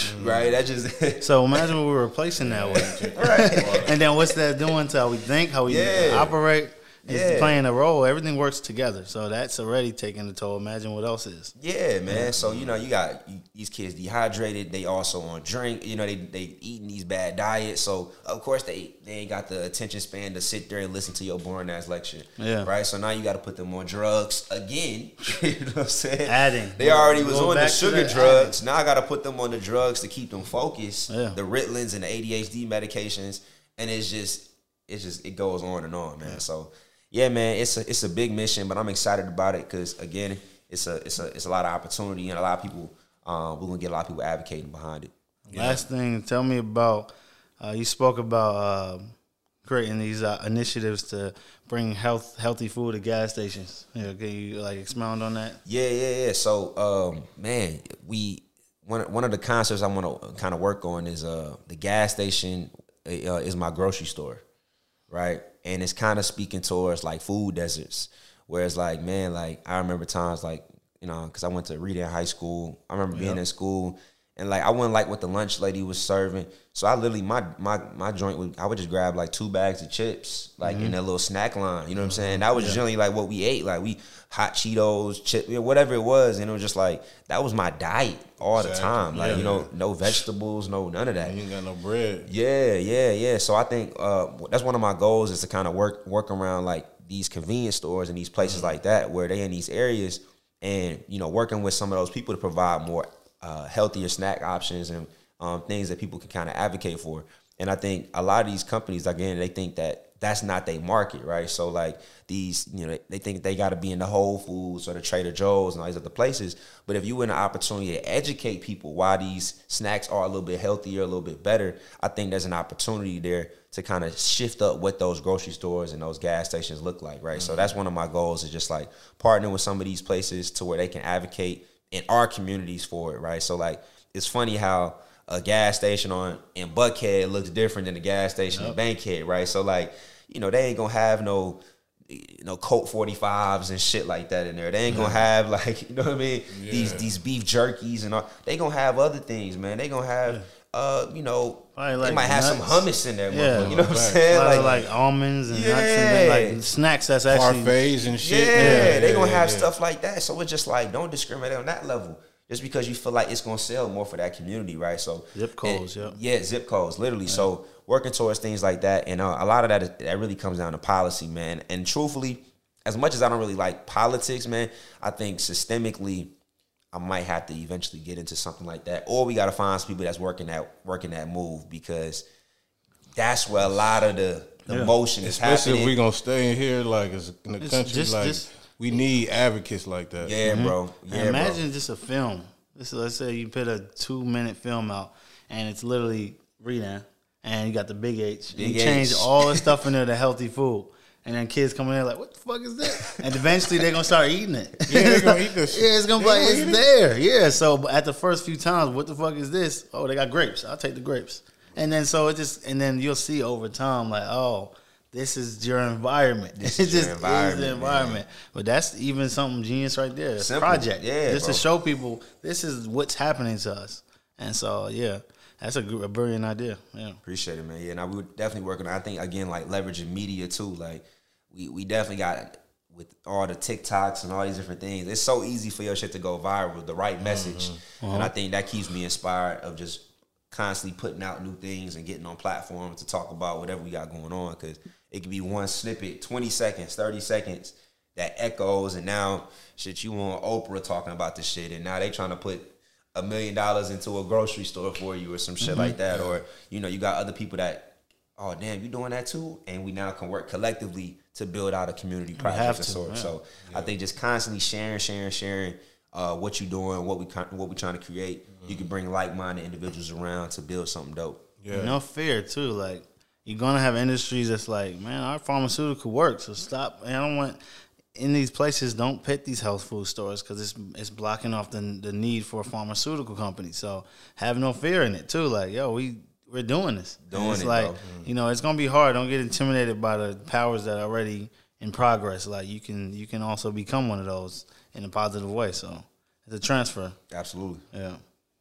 right? That just So imagine what we're replacing that with. right. And then what's that doing to how we think, how we Yeah. operate? It's Yeah. playing a role. Everything works together. So that's already taking a toll. Imagine what else is. Yeah, man. So you know, you got you, these kids dehydrated. They also on drink. You know, they they eating these bad diets. So of course they they ain't got the attention span to sit there and listen to your boring ass lecture. Yeah. Right. So now you got to put them on drugs again. You know what I'm saying? Adding. They already was Go on the back to sugar that drugs. Now I got to put them on the drugs to keep them focused. Yeah. The Ritalins and the A D H D medications, and it's just it's just it goes on and on, man. So. Yeah, man, it's a it's a big mission, but I'm excited about it because again, it's a it's a it's a lot of opportunity and a lot of people. Um, we're gonna get a lot of people advocating behind it. Last thing, tell me about. Uh, you spoke about uh, creating these uh, initiatives to bring health healthy food to gas stations. Yeah, can you like expound on that? Yeah, yeah, yeah. So, um, man, we one one of the concepts I want to kind of work on is uh the gas station uh, is my grocery store, right? And it's kind of speaking towards like food deserts, whereas like, man, like I remember times like, you know, because I went to Reading High School. I remember being Yep. in school and like I wouldn't like what the lunch lady was serving. So I literally, my my my joint would, I would just grab like two bags of chips, like in that little snack line. You know what I'm saying? That was generally like what we ate. Like we hot Cheetos, chip, you know, whatever it was. And it was just like, that was my diet all the Exactly. time. Like, Yeah. you know, no vegetables, no none of that. You ain't got no bread. Yeah, yeah, yeah. So I think uh, that's one of my goals is to kind of work work around like these convenience stores and these places like that where they in these areas, and you know, working with some of those people to provide more uh, healthier snack options and um, things that people can kind of advocate for. And I think a lot of these companies, again, they think that that's not their market, right? So like these, you know, they think they got to be in the Whole Foods or the Trader Joe's and all these other places. But if you win an opportunity to educate people why these snacks are a little bit healthier, a little bit better, I think there's an opportunity there to kind of shift up what those grocery stores and those gas stations look like, right? Mm-hmm. So that's one of my goals is just like partnering with some of these places to where they can advocate in our communities for it, right? So like it's funny how a gas station on in Buckhead looks different than a gas station yep. in Bankhead, right? So like, you know, they ain't gonna have no, you know, Colt forty-fives and shit like that in there. They ain't gonna have like, you know what I mean? Yeah. These these beef jerkies and all. They gonna have other things, man. They gonna have, yeah. uh, you know, like they might have nuts. Some hummus in there. Yeah, you know what I'm saying? Like, like almonds and yeah. nuts and like snacks. That's actually parfaits and shit. Yeah, yeah they gonna yeah, have yeah. stuff like that. So it's just like don't discriminate on that level. Just because you feel like it's gonna sell more for that community, right? So zip codes, yeah, yeah, zip codes, literally. Yeah. So working towards things like that, and uh, a lot of that is, that really comes down to policy, man. And truthfully, as much as I don't really like politics, man, I think systemically, I might have to eventually get into something like that, or we got to find some people that's working that working that move because that's where a lot of the the yeah. motion is Especially happening. If we gonna stay in here, like as in the it's country, just, like. Just, We need advocates like that. Yeah, mm-hmm. bro. Yeah, imagine bro. just a film. This, let's say you put a two minute film out, and it's literally reading, and you got the big H. Big you change H. all the stuff in there to healthy food, and then kids come in there like, "What the fuck is that?" And eventually they're gonna start eating it. Yeah, they're gonna eat this. Yeah, it's gonna be like it's there. Yeah. So at the first few times, what the fuck is this? Oh, they got grapes. I'll take the grapes. And then so it just, and then you'll see over time, like, oh. This is your environment. This it is just your environment, is the environment. Man. But that's even something genius right there. It's a project. Yeah, just bro. to show people this is what's happening to us. And so, yeah, that's a, a brilliant idea. Yeah, appreciate it, man. Yeah, now we were definitely working on. I think again, like leveraging media too. Like we we definitely got with all the TikToks and all these different things. It's so easy for your shit to go viral with the right message, mm-hmm. uh-huh. and I think that keeps me inspired of just constantly putting out new things and getting on platforms to talk about whatever we got going on because. It could be one snippet, twenty seconds, thirty seconds that echoes, and now shit you on Oprah talking about this shit, and now they trying to put a million dollars into a grocery store for you or some shit mm-hmm. like that, or you know you got other people that, oh damn, you doing that too, and we now can work collectively to build out a community project of sorts. Yeah. So yeah. I think just constantly sharing, sharing, sharing uh, what you doing, what we what we trying to create, mm-hmm. you can bring like-minded individuals around to build something dope. Yeah, no fear too, like. You're going to have industries that's like, man, our pharmaceutical works, so stop. And I don't want, in these places, don't pit these health food stores because it's it's blocking off the the need for a pharmaceutical company. So have no fear in it, too. Like, yo, we, we're doing this. Doing it's it, like, bro. you know, it's going to be hard. Don't get intimidated by the powers that are already in progress. Like, you can you can also become one of those in a positive way. So it's a transfer. Absolutely. Yeah.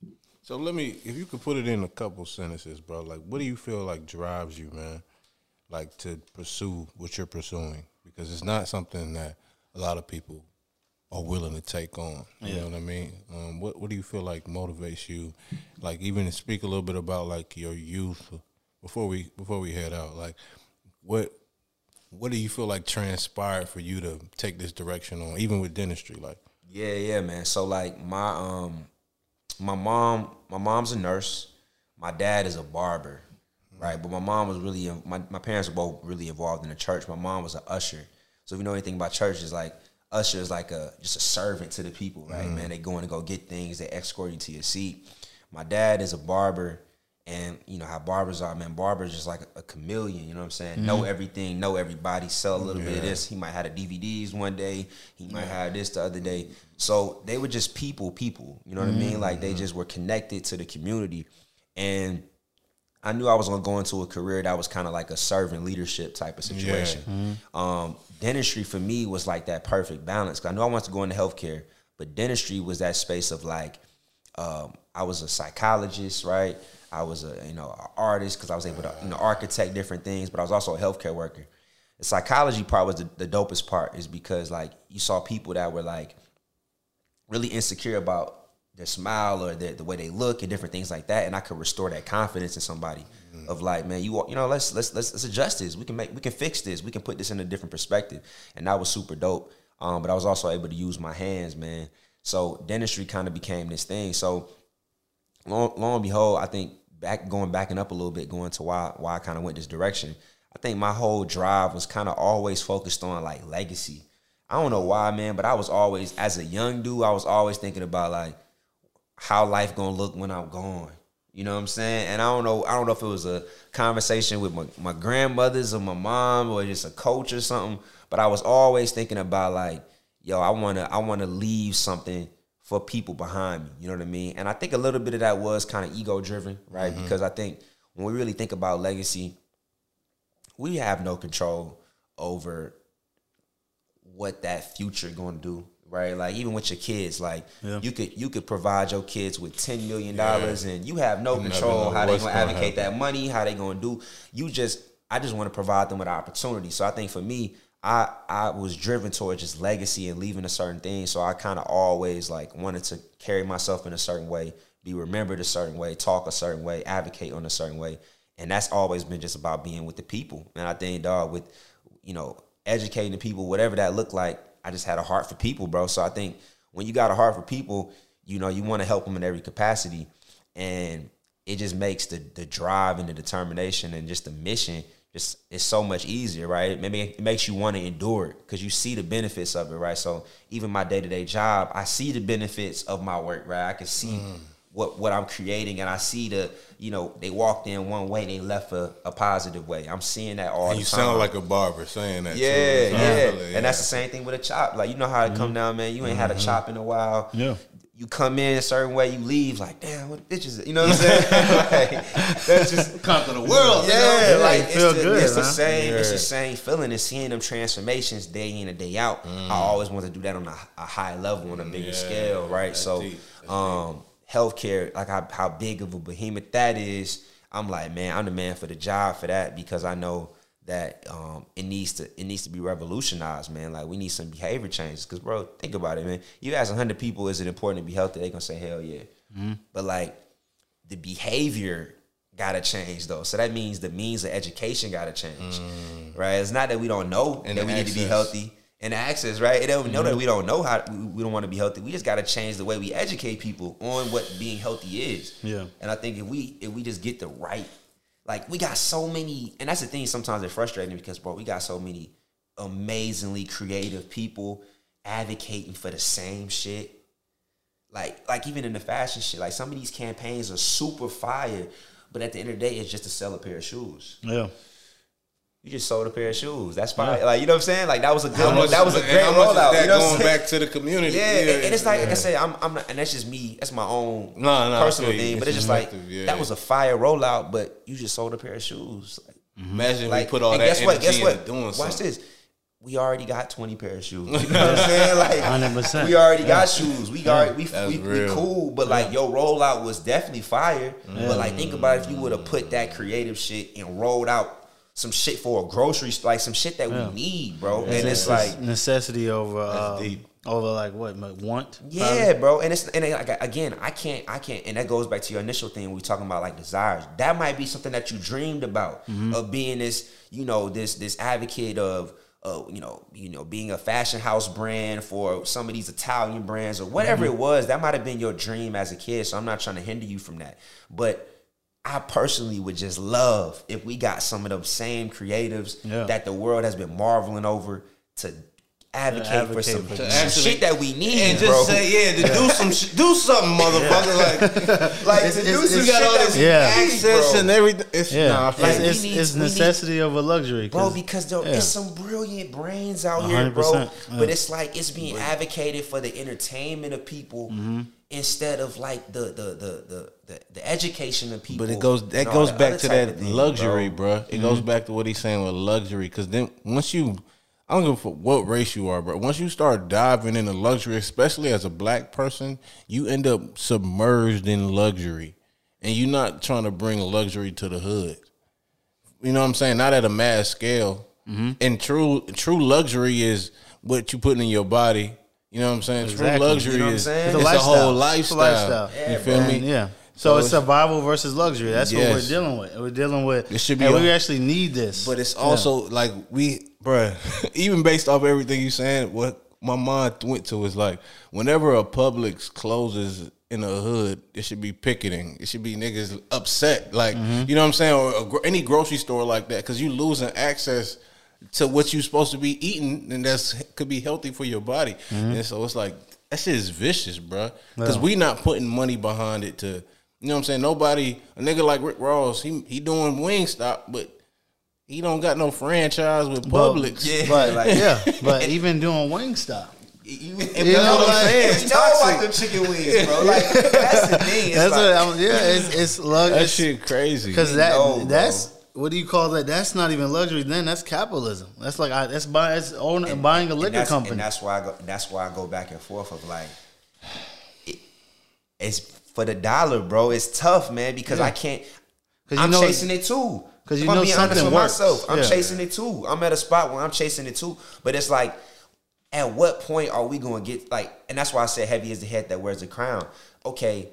So let me, if you could put it in a couple sentences, bro. Like, what do you feel like drives you, man? Like to pursue what you're pursuing, because it's not something that a lot of people are willing to take on. You yeah. know what I mean? Um, what What do you feel like motivates you? Like, even to speak a little bit about like your youth before we before we head out. Like, what what do you feel like transpired for you to take this direction on, even with dentistry? Like, yeah, yeah, man. So like my um my mom my mom's a nurse. My dad is a barber. Right, but my mom was really, my, my parents were both really involved in the church. My mom was an usher. So if you know anything about church, it's like, usher is like a, just a servant to the people, right, mm. man? They going to go get things. They escort you to your seat. My dad is a barber, and you know how barbers are, man. Barbers just like a, a chameleon, you know what I'm saying? Mm. Know everything, know everybody, sell a little yeah. bit of this. He might have the D V Ds one day. He might have this the other day. So they were just people, people, you know what mm. I mean? Like they just were connected to the community. And I knew I was going to go into a career that was kind of like a servant leadership type of situation. Yeah. Mm-hmm. Um, dentistry for me was like that perfect balance. Cause I knew I wanted to go into healthcare, but dentistry was that space of like, um, I was a psychologist, right? I was a, you know, an artist because I was able to, you know, architect different things, but I was also a healthcare worker. The psychology part was the, the dopest part, is because like you saw people that were like really insecure about their smile or their, the way they look and different things like that, and I could restore that confidence in somebody mm-hmm. of like, man, you you know, let's let's let's let's adjust this. We can make we can fix this. We can put this in a different perspective, and that was super dope. Um, but I was also able to use my hands, man. So dentistry kind of became this thing. So long, long and behold, I think back going backing up a little bit, going to why why I kind of went this direction. I think my whole drive was kind of always focused on like legacy. I don't know why, man, but I was always, as a young dude, I was always thinking about like, how life gonna look when I'm gone. You know what I'm saying? And I don't know, I don't know if it was a conversation with my, my grandmothers or my mom or just a coach or something, but I was always thinking about like, yo, I wanna I wanna leave something for people behind me. You know what I mean? And I think a little bit of that was kind of ego driven, right? Mm-hmm. Because I think when we really think about legacy, we have no control over what that future gonna do. Right, like even with your kids, like yeah. you could you could provide your kids with ten million dollars, yeah. and you have no you control how they gonna advocate that money, how they gonna do. You just, I just want to provide them with opportunity. So I think for me, I I was driven towards just legacy and leaving a certain thing. So I kind of always like wanted to carry myself in a certain way, be remembered a certain way, talk a certain way, advocate on a certain way, and that's always been just about being with the people. And I think, dog, with you know educating the people, whatever that looked like. I just had a heart for people, bro. So I think when you got a heart for people, you know, you want to help them in every capacity. And it just makes the the drive and the determination and just the mission just, it's so much easier, right? Maybe it makes you want to endure it because you see the benefits of it, right? So even my day-to-day job, I see the benefits of my work, right? I can see mm. what, what I'm creating, and I see the, you know, they walked in one way, they left a, a positive way. I'm seeing that all and the you time. You sound like a barber saying that, yeah, too. Yeah, yeah. And that's the same thing with a chop. Like, you know how it mm-hmm. come down, man? You ain't mm-hmm. had a chop in a while. Yeah. You come in a certain way, you leave like, damn, what bitches? You know what I'm saying? Like, that's just conquer the world. Yeah, you know? like it's, feel the, good, it's huh? the same. Yeah. It's the same feeling. It's seeing them transformations day in and day out. Mm. I always want to do that on a, a high level, on a bigger yeah, scale, right? That's So, deep. That's um, deep. healthcare, like how, how big of a behemoth that is. I'm like, man, I'm the man for the job for that because I know that um, it needs to it needs to be revolutionized, man. Like, we need some behavior changes. Because, bro, think about it, man. You ask one hundred people, is it important to be healthy? They're going to say, hell yeah. Mm-hmm. But, like, the behavior got to change, though. So that means the means of education got to change, mm. right? It's not that we don't know and that we access. need to be healthy. And the access, right? It don't mm-hmm. know that we don't know how, we, we don't want to be healthy. We just got to change the way we educate people on what being healthy is. Yeah. And I think if we if we just get the right, like, we got so many, and that's the thing, sometimes it's frustrating because, bro, we got so many amazingly creative people advocating for the same shit. Like, like even in the fashion shit, like, some of these campaigns are super fire, but at the end of the day, it's just to sell a pair of shoes. Yeah. You just sold a pair of shoes. That's fine. Yeah. Like, you know what I'm saying? Like, that was a good much, that was a great how much rollout. Is that you know going back to the community? Yeah, yeah and, and it's like, yeah. like I said, I'm, I'm not, and that's just me. That's my own no, no, personal thing. But it's just like, yeah. that was a fire rollout, but you just sold a pair of shoes. Like, Imagine like, we put all and that guess what? energy Guess what? into doing Watch something. this. we already got twenty pair of shoes. You know what I'm saying? Like, one hundred percent. we already got shoes. We got we That's we, we real. cool. But like your rollout was definitely fire. But like think about if you would have put that creative shit and rolled out some shit for a grocery store, like some shit that Yeah. we need, bro. It's, and it's, it's like necessity over uh, deep. over like what like want. yeah, bro. And it's and it, like again, I can't, I can't, and that goes back to your initial thing. We talking about like desires. That might be something that you dreamed about Mm-hmm. of being this, you know, this this advocate of. Uh, you know, you know, being a fashion house brand for some of these Italian brands or whatever Mm-hmm. it was, that might have been your dream as a kid. So I'm not trying to hinder you from that. But I personally would just love if we got some of those same creatives Yeah. that the world has been marveling over to advocate, To advocate for some, for some that. actually- shit that we need, And just bro. say, yeah, to do some, sh- do something, motherfucker. Like, like It's- to it's- do some it's- shit got all that this we Yeah. need, access bro. and everything. It's, Yeah, nah, I feel it's, you. we it's, need- it's we need- necessity over luxury, Bro, 'cause- because there yeah. is some brilliant brains out here, one hundred bro. percent, yeah. But it's like it's being advocated for the entertainment of people Mm-hmm. instead of like the the the the the, the education of people. But it goes that and all goes the back other to type that of things, luxury, bro. bro. It goes back to what he's saying with luxury. Because then once you, I don't give a fuck what race you are, bro. Once you start diving into luxury, especially as a black person, you end up submerged in luxury, and you're not trying to bring luxury to the hood. You know what I'm saying? Not at a mass scale. And true true luxury is what you put in your body. You know what I'm saying? Exactly. True luxury You know what I'm is saying? it's It's a a whole lifestyle. It's a lifestyle. lifestyle. You feel And, me? yeah. So So, it's it's- survival versus luxury. That's what Yes. we're dealing with. We're dealing with. It should be Hey, a- we actually need this. But it's also like we, bruh, even based off everything you saying, what my mind went to is like whenever a Publix closes in a hood, it should be picketing. It should be niggas upset, like you know what I'm saying, or a, gro- any grocery store like that, because you losing access to what you're supposed to be eating, and that's could be healthy for your body. And so it's like that shit is vicious, bruh, because Yeah. we not putting money behind it to. You know what I'm saying? Nobody, a nigga like Rick Ross, he he doing Wingstop, but he don't got no franchise with But- Publix. Yeah, But like yeah, but even doing Wingstop. You, You know what I'm saying? You know about them chicken wings, bro. Like that's the thing. It's That's like, what I'm, yeah, it's it's lux- That shit crazy. Because that know, bro. that's what do you call that? That's not even luxury. Then that's capitalism. That's like I, that's buy that's owning buying a and liquor that's, company. and that's why I go. That's why I go back and forth of like, it, it's for the dollar, bro. It's tough, man, because Yeah. I can't. 'Cause you I'm know- chasing it too. 'cause you If I'm know being honest something with works. myself, I'm Yeah. chasing it too. I'm at a spot where I'm chasing it too. But it's like, at what point are we going to get like? And that's why I said, heavy is the head that wears the crown. Okay.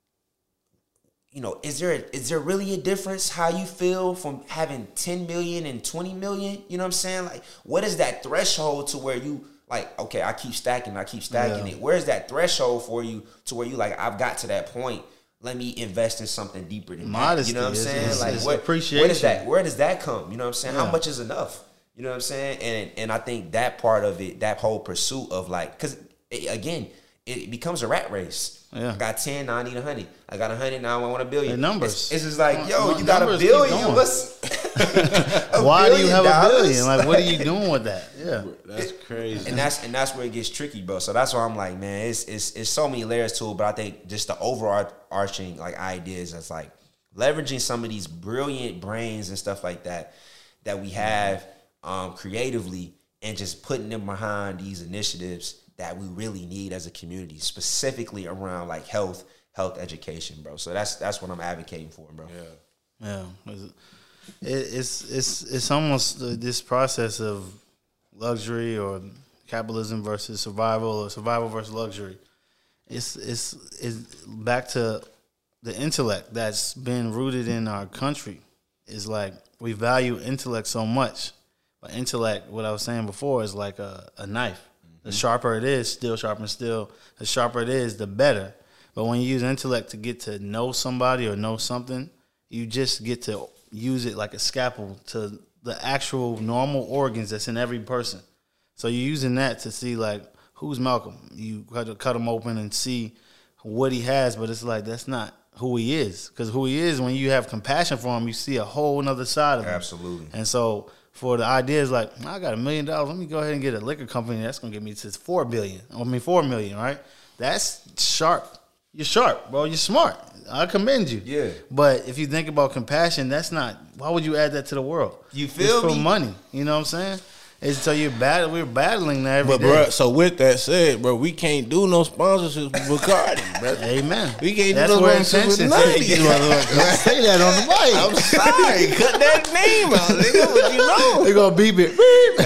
You know, is there is there really a difference how you feel from having ten million and twenty million? You know what I'm saying? Like, what is that threshold to where you like, okay, I keep stacking, I keep stacking Yeah. it. Where's that threshold for you to where you like, I've got to that point. Let me invest in something deeper than Modesty that. You know what I'm is- saying? is- like, is what, appreciation. where does that where does that come? You know what I'm saying? Yeah. How much is enough? You know what I'm saying? And and I think that part of it, that whole pursuit of like, because again, it becomes a rat race. Yeah. I got ten, now I need a hundred. I got a hundred, now I want a billion. The numbers. It's, it's just like, yo, Num- you got a numbers keep billion. going. What's a Why do you billion have a dollars? billion? Like, what are you doing with that? Yeah. That's crazy. And that's and that's where it gets tricky, bro. So that's why I'm like, man, it's it's it's so many layers to it. But I think just the overarching like ideas that's like leveraging some of these brilliant brains and stuff like that that we have um, creatively, and just putting them behind these initiatives that we really need as a community, specifically around like health, health education, bro. So that's that's what I'm advocating for, bro. Yeah. Yeah, it, it's it's it's almost uh, this process of luxury or capitalism versus survival, or survival versus luxury. It's it's it's back to the intellect that's been rooted in our country. Is like we value intellect so much, but intellect, what I was saying before, is like a, a knife. The sharper it is, steel sharpens steel. The sharper it is, the better. But when you use intellect to get to know somebody or know something, you just get to use it like a scalpel to the actual normal organs that's in every person. So you're using that to see, like, who's Malcolm? You cut, to cut him open and see what he has, but it's like that's not who he is. Because who he is, when you have compassion for him, you see a whole other side of him. Absolutely. And so for the idea is like, I got a million dollars. Let me go ahead and get a liquor company that's gonna get me to four billion. I mean four million, right? That's sharp. You're sharp, bro. You're smart. I commend you. Yeah. But if you think about compassion, that's not. Why would you add that to the world? You feel it's for me? money. You know what I'm saying? It's so you're battle. We're battling that every But day. bro, so with that said, bro, we can't do no sponsorships with Bacardi, bro. Amen. We can't That's do no where sponsorships with intentions none of is. these You wanna motherfuckers. say that on the mic. I'm sorry, cut that name out, nigga. But you know, They're gonna beep it.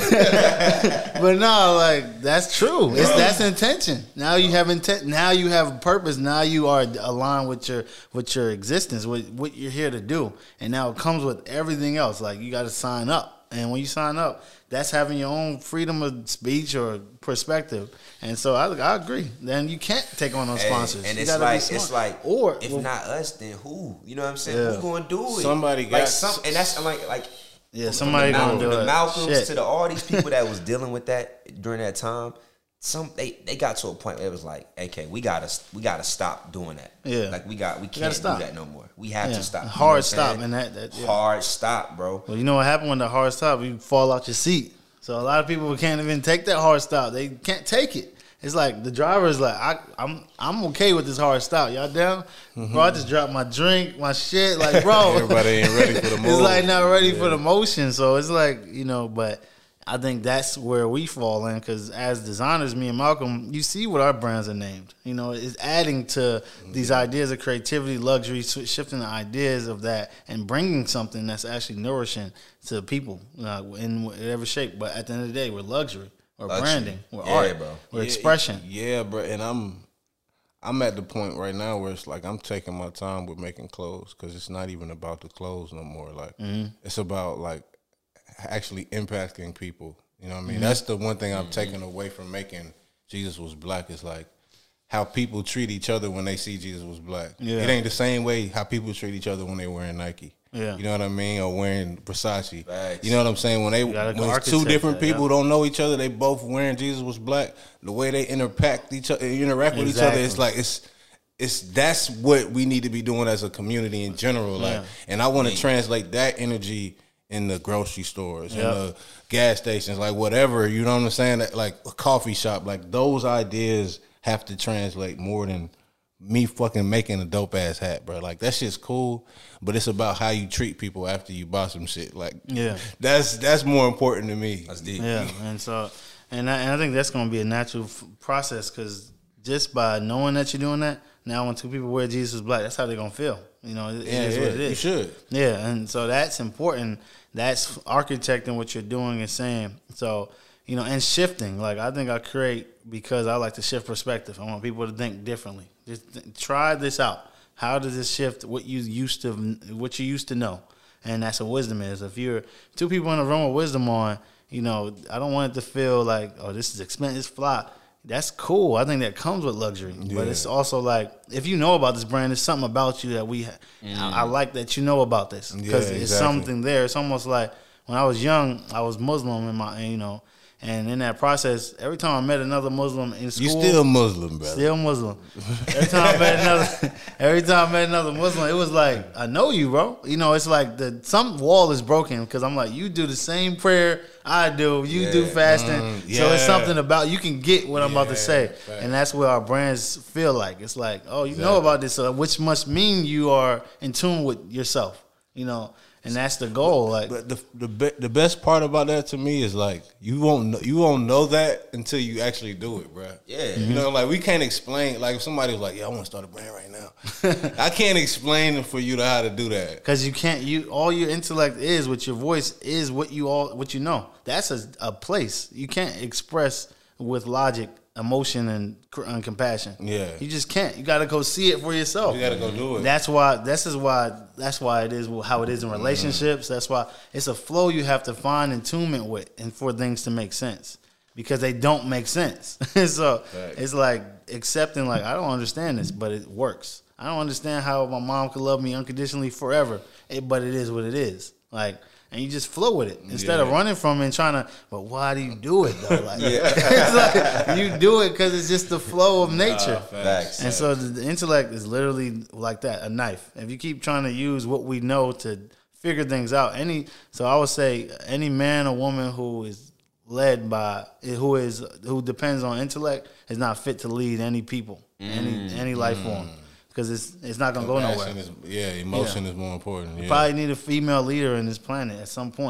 Beep. But no, like that's true. It's that's intention. Now you have intent. Now you have purpose. Now you are aligned with your with your existence, with what you're here to do. And now it comes with everything else. Like you got to sign up. And when you sign up, that's having your own freedom of speech or perspective. And so I, I agree. Then you can't take on those Hey, sponsors. and You it's gotta be like smart. it's like, or if well, not us, then who? You know what I'm saying? Yeah. Who gonna do it? Somebody like got- some, and that's I'm like like yeah, from somebody the, gonna Mal- do from the it. Malcolms Shit. to the all these people that was dealing with that during that time. Some they, they got to a point where it was like, okay, we gotta we gotta stop doing that. Yeah. like we got we gotta can't do stop. that no more. We have Yeah. to stop. You know Hard what I'm stop, saying? and that- that- yeah. hard stop, bro. Well, you know what happened when the hard stop? You fall out your seat. So a lot of people can't even take that hard stop. They can't take it. It's like the driver is like, I, I'm I'm okay with this hard stop. Y'all down? Bro, I just dropped my drink, my shit. Like, bro, everybody ain't ready for the move. it's like not ready for the motion. So it's like, you know, but I think that's where we fall in because as designers, me and Malcolm, you see what our brands are named. You know, it's adding to these ideas of creativity, luxury, sw- shifting the ideas of that and bringing something that's actually nourishing to people uh, in whatever shape. But at the end of the day, we're luxury, we're Luxury. branding, we're Yeah, art, bro. we're Yeah, expression. Yeah, bro, and I'm I'm at the point right now where it's like I'm taking my time with making clothes because it's not even about the clothes no more. Like Mm-hmm. it's about like actually impacting people. You know what I mean? Mm-hmm. That's the one thing I'm taking away from making Jesus Was Black is like how people treat each other when they see Jesus Was Black. Yeah. It ain't the same way how people treat each other when they wearing Nike. Yeah. You know what I mean? Or wearing Versace. Facts. You know what I'm saying? When they gotta when it's two architect different that, people yeah. don't know each other, they both wearing Jesus Was Black. The way they interact each other, interact with each other, Exactly. it's like it's it's that's what we need to be doing as a community in general. Like, Yeah. and I want to translate that energy in the grocery stores, in Yep. the gas stations, like whatever. You know what I'm saying? That, like a coffee shop, like those ideas have to translate more than me fucking making a dope ass hat, bro. Like that shit's cool, but it's about how you treat people after you buy some shit. Like, Yeah. that's that's more important to me. That's deep. Yeah, and so, and I, and I think that's going to be a natural f- process because just by knowing that you're doing that, now when two people wear Jesus Was Black, that's how they're going to feel. You know, it, it Yeah, is yeah, what it is. you should. Yeah, and so that's important. That's architecting what you're doing and saying. So, you know, and shifting. Like, I think I create because I like to shift perspective. I want people to think differently. Just th- try this out. How does this shift what you used to, what you used to know? And that's what wisdom is. If you're two people in a room with wisdom on, you know, I don't want it to feel like, oh, this is expensive, it's fly. That's cool. I think that comes with luxury. But Yeah. it's also like, if you know about this brand, there's something about you that we, ha- I, I like that you know about this. Because Yeah, it's exactly. something there. It's almost like when I was young, I was Muslim in my, you know, and in that process, every time I met another Muslim in school. You still Muslim, brother. Still Muslim. Every time I met another, every time I met another Muslim, it was like, I know you, bro. You know, it's like the some wall is broken because I'm like, you do the same prayer I do, you do Yeah. fasting, Mm, so it's yeah. something about you can get what I'm about to Yeah, say, facts. and that's where our brands feel like it's like, oh, you know Exactly. about this, so which must mean you are in tune with yourself, you know, and that's the goal. Like, But the the be, the best part about that to me is like you won't know, you won't know that until you actually do it, bro. Yeah. You know, like we can't explain. Like if somebody was like, "Yeah, I want to start a brand right now," I can't explain for you to how to do that. because you can't, you all your intellect is with your voice is what you all what you know. That's a, a place you can't express with logic, emotion, and, cr- and compassion. Yeah. you just can't. You got to go see it for yourself. You got to go do it. That's why. This is why. That's why it is how it is in relationships. That's why it's a flow you have to find attunement with, and for things to make sense, because they don't make sense. So Right. it's like accepting, like I don't understand this, but it works. I don't understand how my mom could love me unconditionally forever, it, but it is what it is. Like, and you just flow with it instead of Yeah. running from it and trying to. But why do you do it though? Like, it's like you do it because it's just the flow of nature. Facts. And so the, the intellect is literally like that, a knife. If you keep trying to use what we know to figure things out, any so I would say any man or woman who is led by who is who depends on intellect is not fit to lead any people, any any life form, because it's it's not gonna go nowhere. Compassion is, yeah, emotion is more important. Yeah. Probably need a female leader in this planet at some point,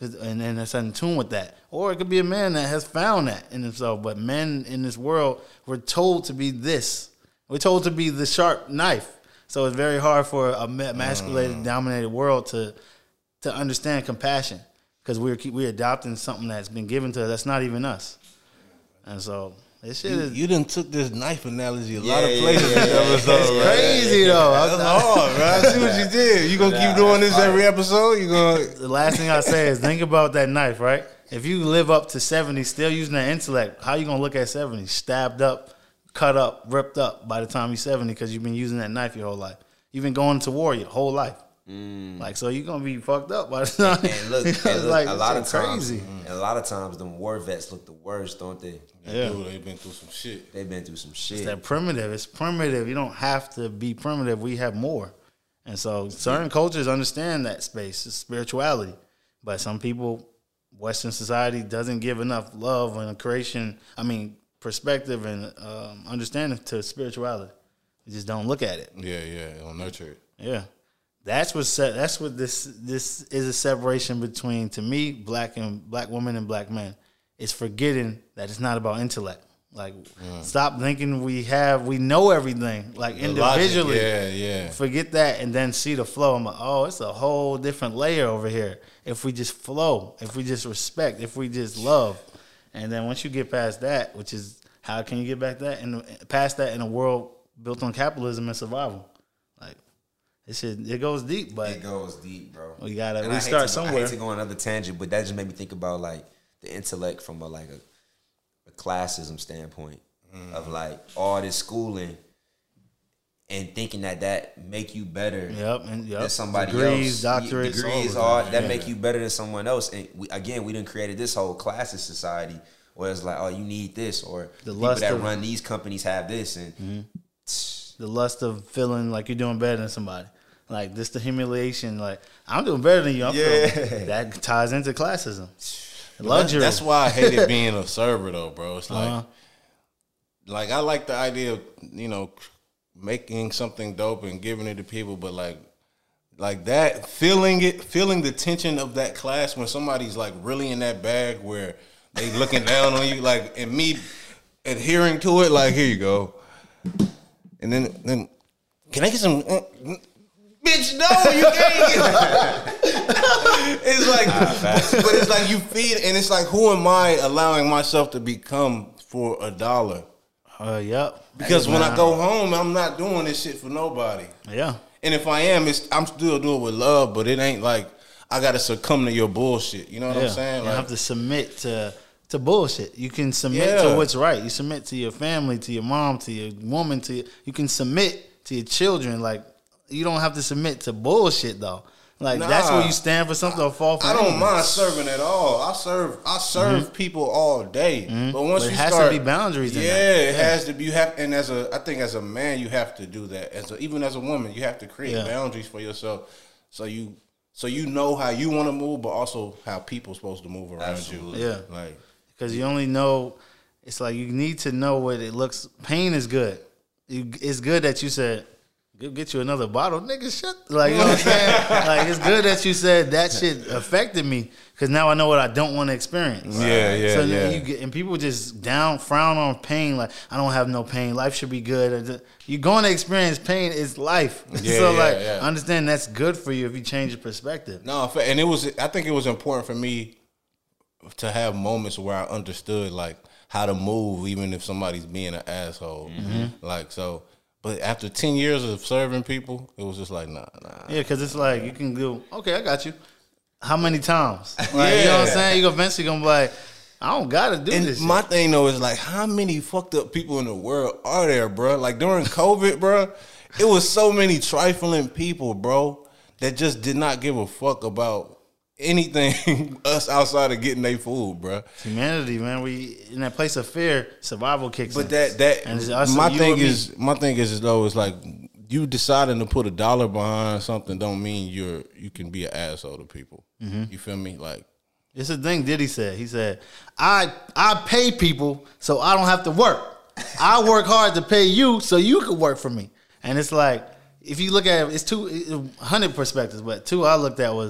'Cause, and then that's in tune with that. Or it could be a man that has found that in himself. But men in this world, we're told to be this. We're told to be the sharp knife. So it's very hard for a masculated, mm. dominated world to to understand compassion, because we're we're adopting something that's been given to us that's not even us. And so this shit you, is. You done took this knife analogy a yeah, lot of places. Yeah, yeah, yeah, it's yeah, crazy yeah, though. That's hard, bro. I see what you did. You gonna keep doing this every episode? You gonna? The last thing I say is think about that knife, right? If you live up to seventy, still using that intellect, how you gonna look at seventy? Stabbed up, cut up, ripped up by the time you're seventy, because you've been using that knife your whole life. You've been going to war your whole life. Mm. Like, so you're gonna be fucked up by the time. And look, and look like, a lot of times, crazy. And a lot of times, them war vets look the worst, don't they? Yeah, dude, they've been through some shit. They've been through some shit. It's that primitive. It's primitive. You don't have to be primitive. We have more. And so certain cultures understand that space, it's spirituality. But some people, Western society doesn't give enough love and creation, I mean, perspective and um, understanding to spirituality. You just don't look at it. Yeah, yeah, don't nurture it. Yeah. That's what se- that's what this this is a separation between, to me, black and black women and black men. It's forgetting that it's not about intellect. Like, mm. stop thinking we have we know everything. Like, the individually, logic, yeah, yeah. Forget that and then see the flow. I'm like, oh, it's a whole different layer over here. If we just flow, if we just respect, if we just love, and then once you get past that, which is how can you get back that and past that in a world built on capitalism and survival? Like, it should, it goes deep, but it goes deep, bro. We gotta and we I start to, somewhere. I hate to go on another tangent, but that just made me think about like the intellect from a like a, a classism standpoint mm. of like all this schooling and thinking that that make you better yep, and, yep. than somebody degrees, else. Doctorates, degrees, all that yeah. make you better than someone else. And we, again, we done created this whole classist society where it's like, oh, you need this, or the people that of, run these companies have this, and mm-hmm. the lust of feeling like you're doing better than somebody. Like, this the humiliation. Like, I'm doing better than you. I'm yeah. feeling, that ties into classism. Luxury. That's why I hated being a server, though, bro. It's like, uh-huh. like I like the idea of, you know, making something dope and giving it to people, but like, like that, feeling it, feeling the tension of that class when somebody's like really in that bag where they looking down on you, like, and me adhering to it, like, here you go, and then, then can I get some? Uh, Bitch, no, you can't. It's like, but it's like you feed, and it's like, who am I allowing myself to become for a dollar? Uh, yep. Because when I go home, I'm not doing this shit for nobody. Yeah. And if I am, it's I'm still doing it with love, but it ain't like I got to succumb to your bullshit. You know what yeah. I'm saying? You like, have to submit to to bullshit. You can submit yeah. to what's right. You submit to your family, to your mom, to your woman, to your, you can submit to your children. Like, you don't have to submit to bullshit though. Like, nah, that's where you stand for something or fall for. I don't anything. mind serving at all. I serve. I serve mm-hmm. people all day. Mm-hmm. But once but it you has start, to be boundaries. Yeah, in that. it yeah. has to be. You have, and as a, I think as a man, you have to do that. As a, even as a woman, you have to create yeah. boundaries for yourself. So you, so you know how you want to move, but also how people supposed to move around Absolutely. you. Yeah, like because you only know. It's like you need to know what it looks. Pain is good. You, it's good that you said, get you another bottle, nigga. Shut, like, you know what I'm saying? Like, it's good that you said that shit affected me, because now I know what I don't want to experience. Yeah, yeah, so yeah. You get, and people just down, frown on pain. Like, I don't have no pain. Life should be good. You're going to experience pain. It's life. Yeah, so yeah, like, yeah. understand that's good for you if you change your perspective. No, and it was. I think it was important for me to have moments where I understood like how to move, even if somebody's being an asshole. Mm-hmm. Like so. But after ten years of serving people, it was just like, nah, nah. Yeah, because it's like, you can go, okay, I got you. How many times? Like, yeah. You know what I'm saying? You're eventually going to be like, I don't got to do and this my shit. thing, though, is like, how many fucked up people in the world are there, bro? Like, during COVID, bro, it was so many trifling people, bro, that just did not give a fuck about anything us outside of getting their food, bro. Humanity, man. We in that place of fear, survival kicks but in. that that and it's us, my you thing and me. is my thing is as though it's like you deciding to put a dollar behind something don't mean you're you can be an asshole to people. Mm-hmm. You feel me? Like, it's the thing Diddy said. He said, I I pay people so I don't have to work. I work hard to pay you so you can work for me. And it's like, if you look at it, it's two one hundred perspectives, but two I looked at was,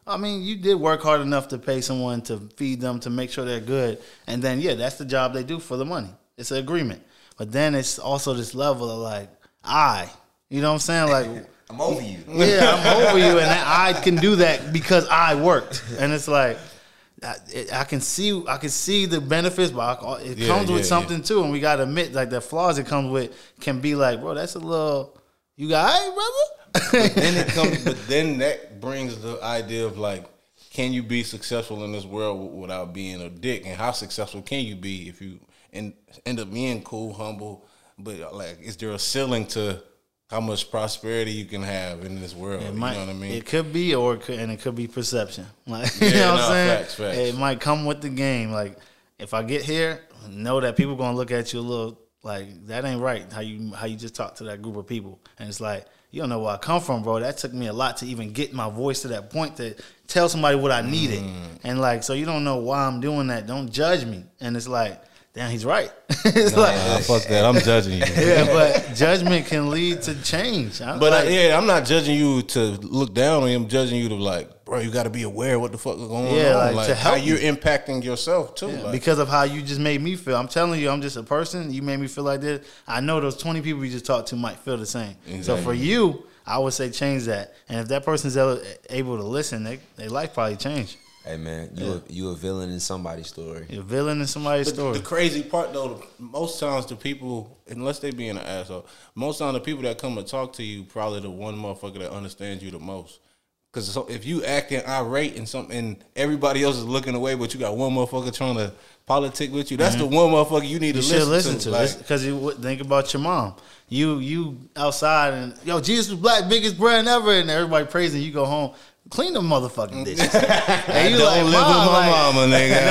I mean, you did work hard enough to pay someone to feed them, to make sure they're good. And then, yeah, that's the job they do for the money. It's an agreement. But then it's also this level of like, I, you know what I'm saying? Like, I'm over you. Yeah, I'm over you. And I can do that because I worked. And it's like, I, it, I can see I can see the benefits, but I, it Yeah, comes with yeah, something yeah. too. And we got to admit, like, the flaws it comes with can be like, bro, that's a little, you got, all right, brother? But then it comes, but then that brings the idea of like, can you be successful in this world without being a dick? And how successful can you be if you end, end up being cool, humble? But like, is there a ceiling to how much prosperity you can have in this world? It you might, know what I mean? It could be, or it could, and it could be perception. Like, Yeah, you know what no, I'm saying? facts, facts. It might come with the game. Like, if I get here, know that people gonna look at you a little like, that ain't right. How you how you just talk to that group of people, and it's like, you don't know where I come from, bro. That took me a lot to even get my voice to that point to tell somebody what I needed, Mm. and like, so you don't know why I'm doing that. Don't judge me. And it's like, damn, he's right. It's Nah, like, nah, fuck that. I'm judging you. yeah, but judgment can lead to change. I'm But like, uh, yeah, I'm not judging you to look down on you. I'm judging you to like, bro, you got to be aware of what the fuck is going Yeah, on. like, Like, to help how you're impacting yourself too. Yeah, like, because of how you just made me feel. I'm telling you, I'm just a person. You made me feel like this. I know those twenty people you just talked to might feel the same. So Exactly. for you, I would say change that. And if that person's el- able to listen, they, their life probably change. Hey man, you Yeah. a, you a villain in somebody's story. You're a villain in somebody's But story. the crazy part though, most times the people, unless they being an asshole, most times the people that come and talk to you probably the one motherfucker that understands you the most. Because so if you acting irate and something, and everybody else is looking away, but you got one motherfucker trying to politic with you, that's the one motherfucker you need You to should listen, listen to. to Like, this because you would think about your mom. You you outside and yo, Jesus was black, biggest brand ever, and everybody praising. You go home, clean the motherfucking dishes. And you don't like, live Mom, with my like, mama,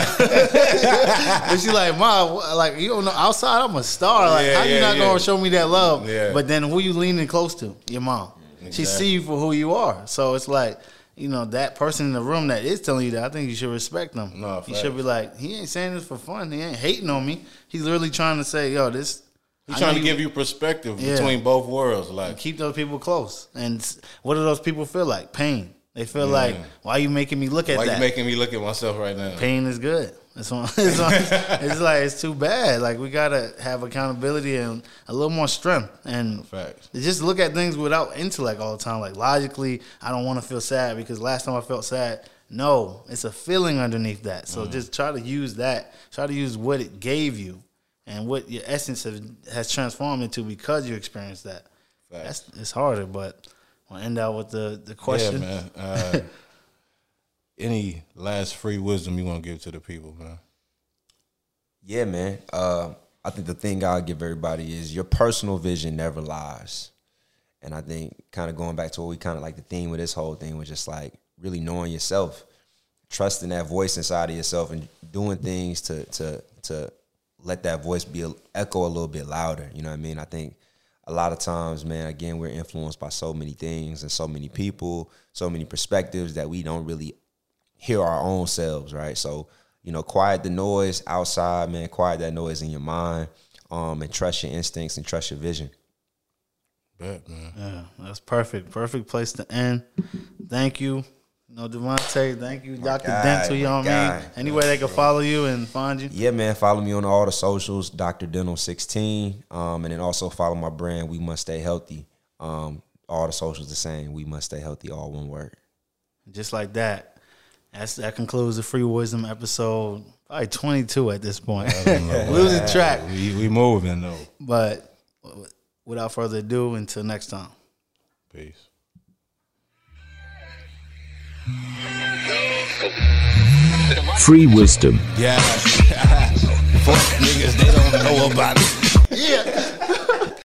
nigga. but she like, Mom, wh- like, you don't know, outside I'm a star. Like, Yeah, how you yeah, not yeah. gonna show me that love? Yeah. But then who you leaning close to? Your mom. She Exactly. see you for who you are. So it's like, you know, that person in the room that is telling you that, I think you should respect them. No, you should be like, he ain't saying this for fun. He ain't hating on me. He's literally trying to say, yo, this. He's I trying know to give you perspective Yeah. between both worlds. Like, keep those people close. And s- what do those people feel like? Pain. They feel like, why are you making me look at why that? you making me look at myself right now? Pain is good. It's, one, it's, one, it's like, it's too bad. Like, we got to have accountability and a little more strength. And Facts. just look at things without intellect all the time. Like, logically, I don't want to feel sad because last time I felt sad. No, it's a feeling underneath that. So Mm-hmm. just try to use that. Try to use what it gave you and what your essence have, has transformed into because you experienced that. Facts. That's it's harder, but we'll end out with the, the question. Yeah, man. Uh, any last free wisdom you want to give to the people, man? Yeah, man. Uh, I think the thing I'll give everybody is your personal vision never lies. And I think kind of going back to what we kind of like the theme with this whole thing was just like really knowing yourself, trusting that voice inside of yourself and doing things to to to let that voice be a, echo a little bit louder. You know what I mean? I think a lot of times, man, again, we're influenced by so many things and so many people, so many perspectives that we don't really hear our own selves, right? So, you know, quiet the noise outside, man. Quiet that noise in your mind, um, and trust your instincts and trust your vision. Bet, man. Yeah, that's perfect. Perfect place to end. Thank you. You know, Devontae, thank you, Doctor guy, Dental, you know my what I mean? guy. Any way they can follow you and find you? Yeah, man. Follow me on all the socials, Doctor Dental sixteen, um, and then also follow my brand, We Must Stay Healthy. Um, all the socials the same. We Must Stay Healthy, all one word. Just like that. That's, that concludes the Free Wisdom episode, probably twenty-two at this point. Losing track. We, we moving, though. But without further ado, until next time. Peace. Free wisdom. Yeah. Fuck niggas, they don't know about it. Yeah.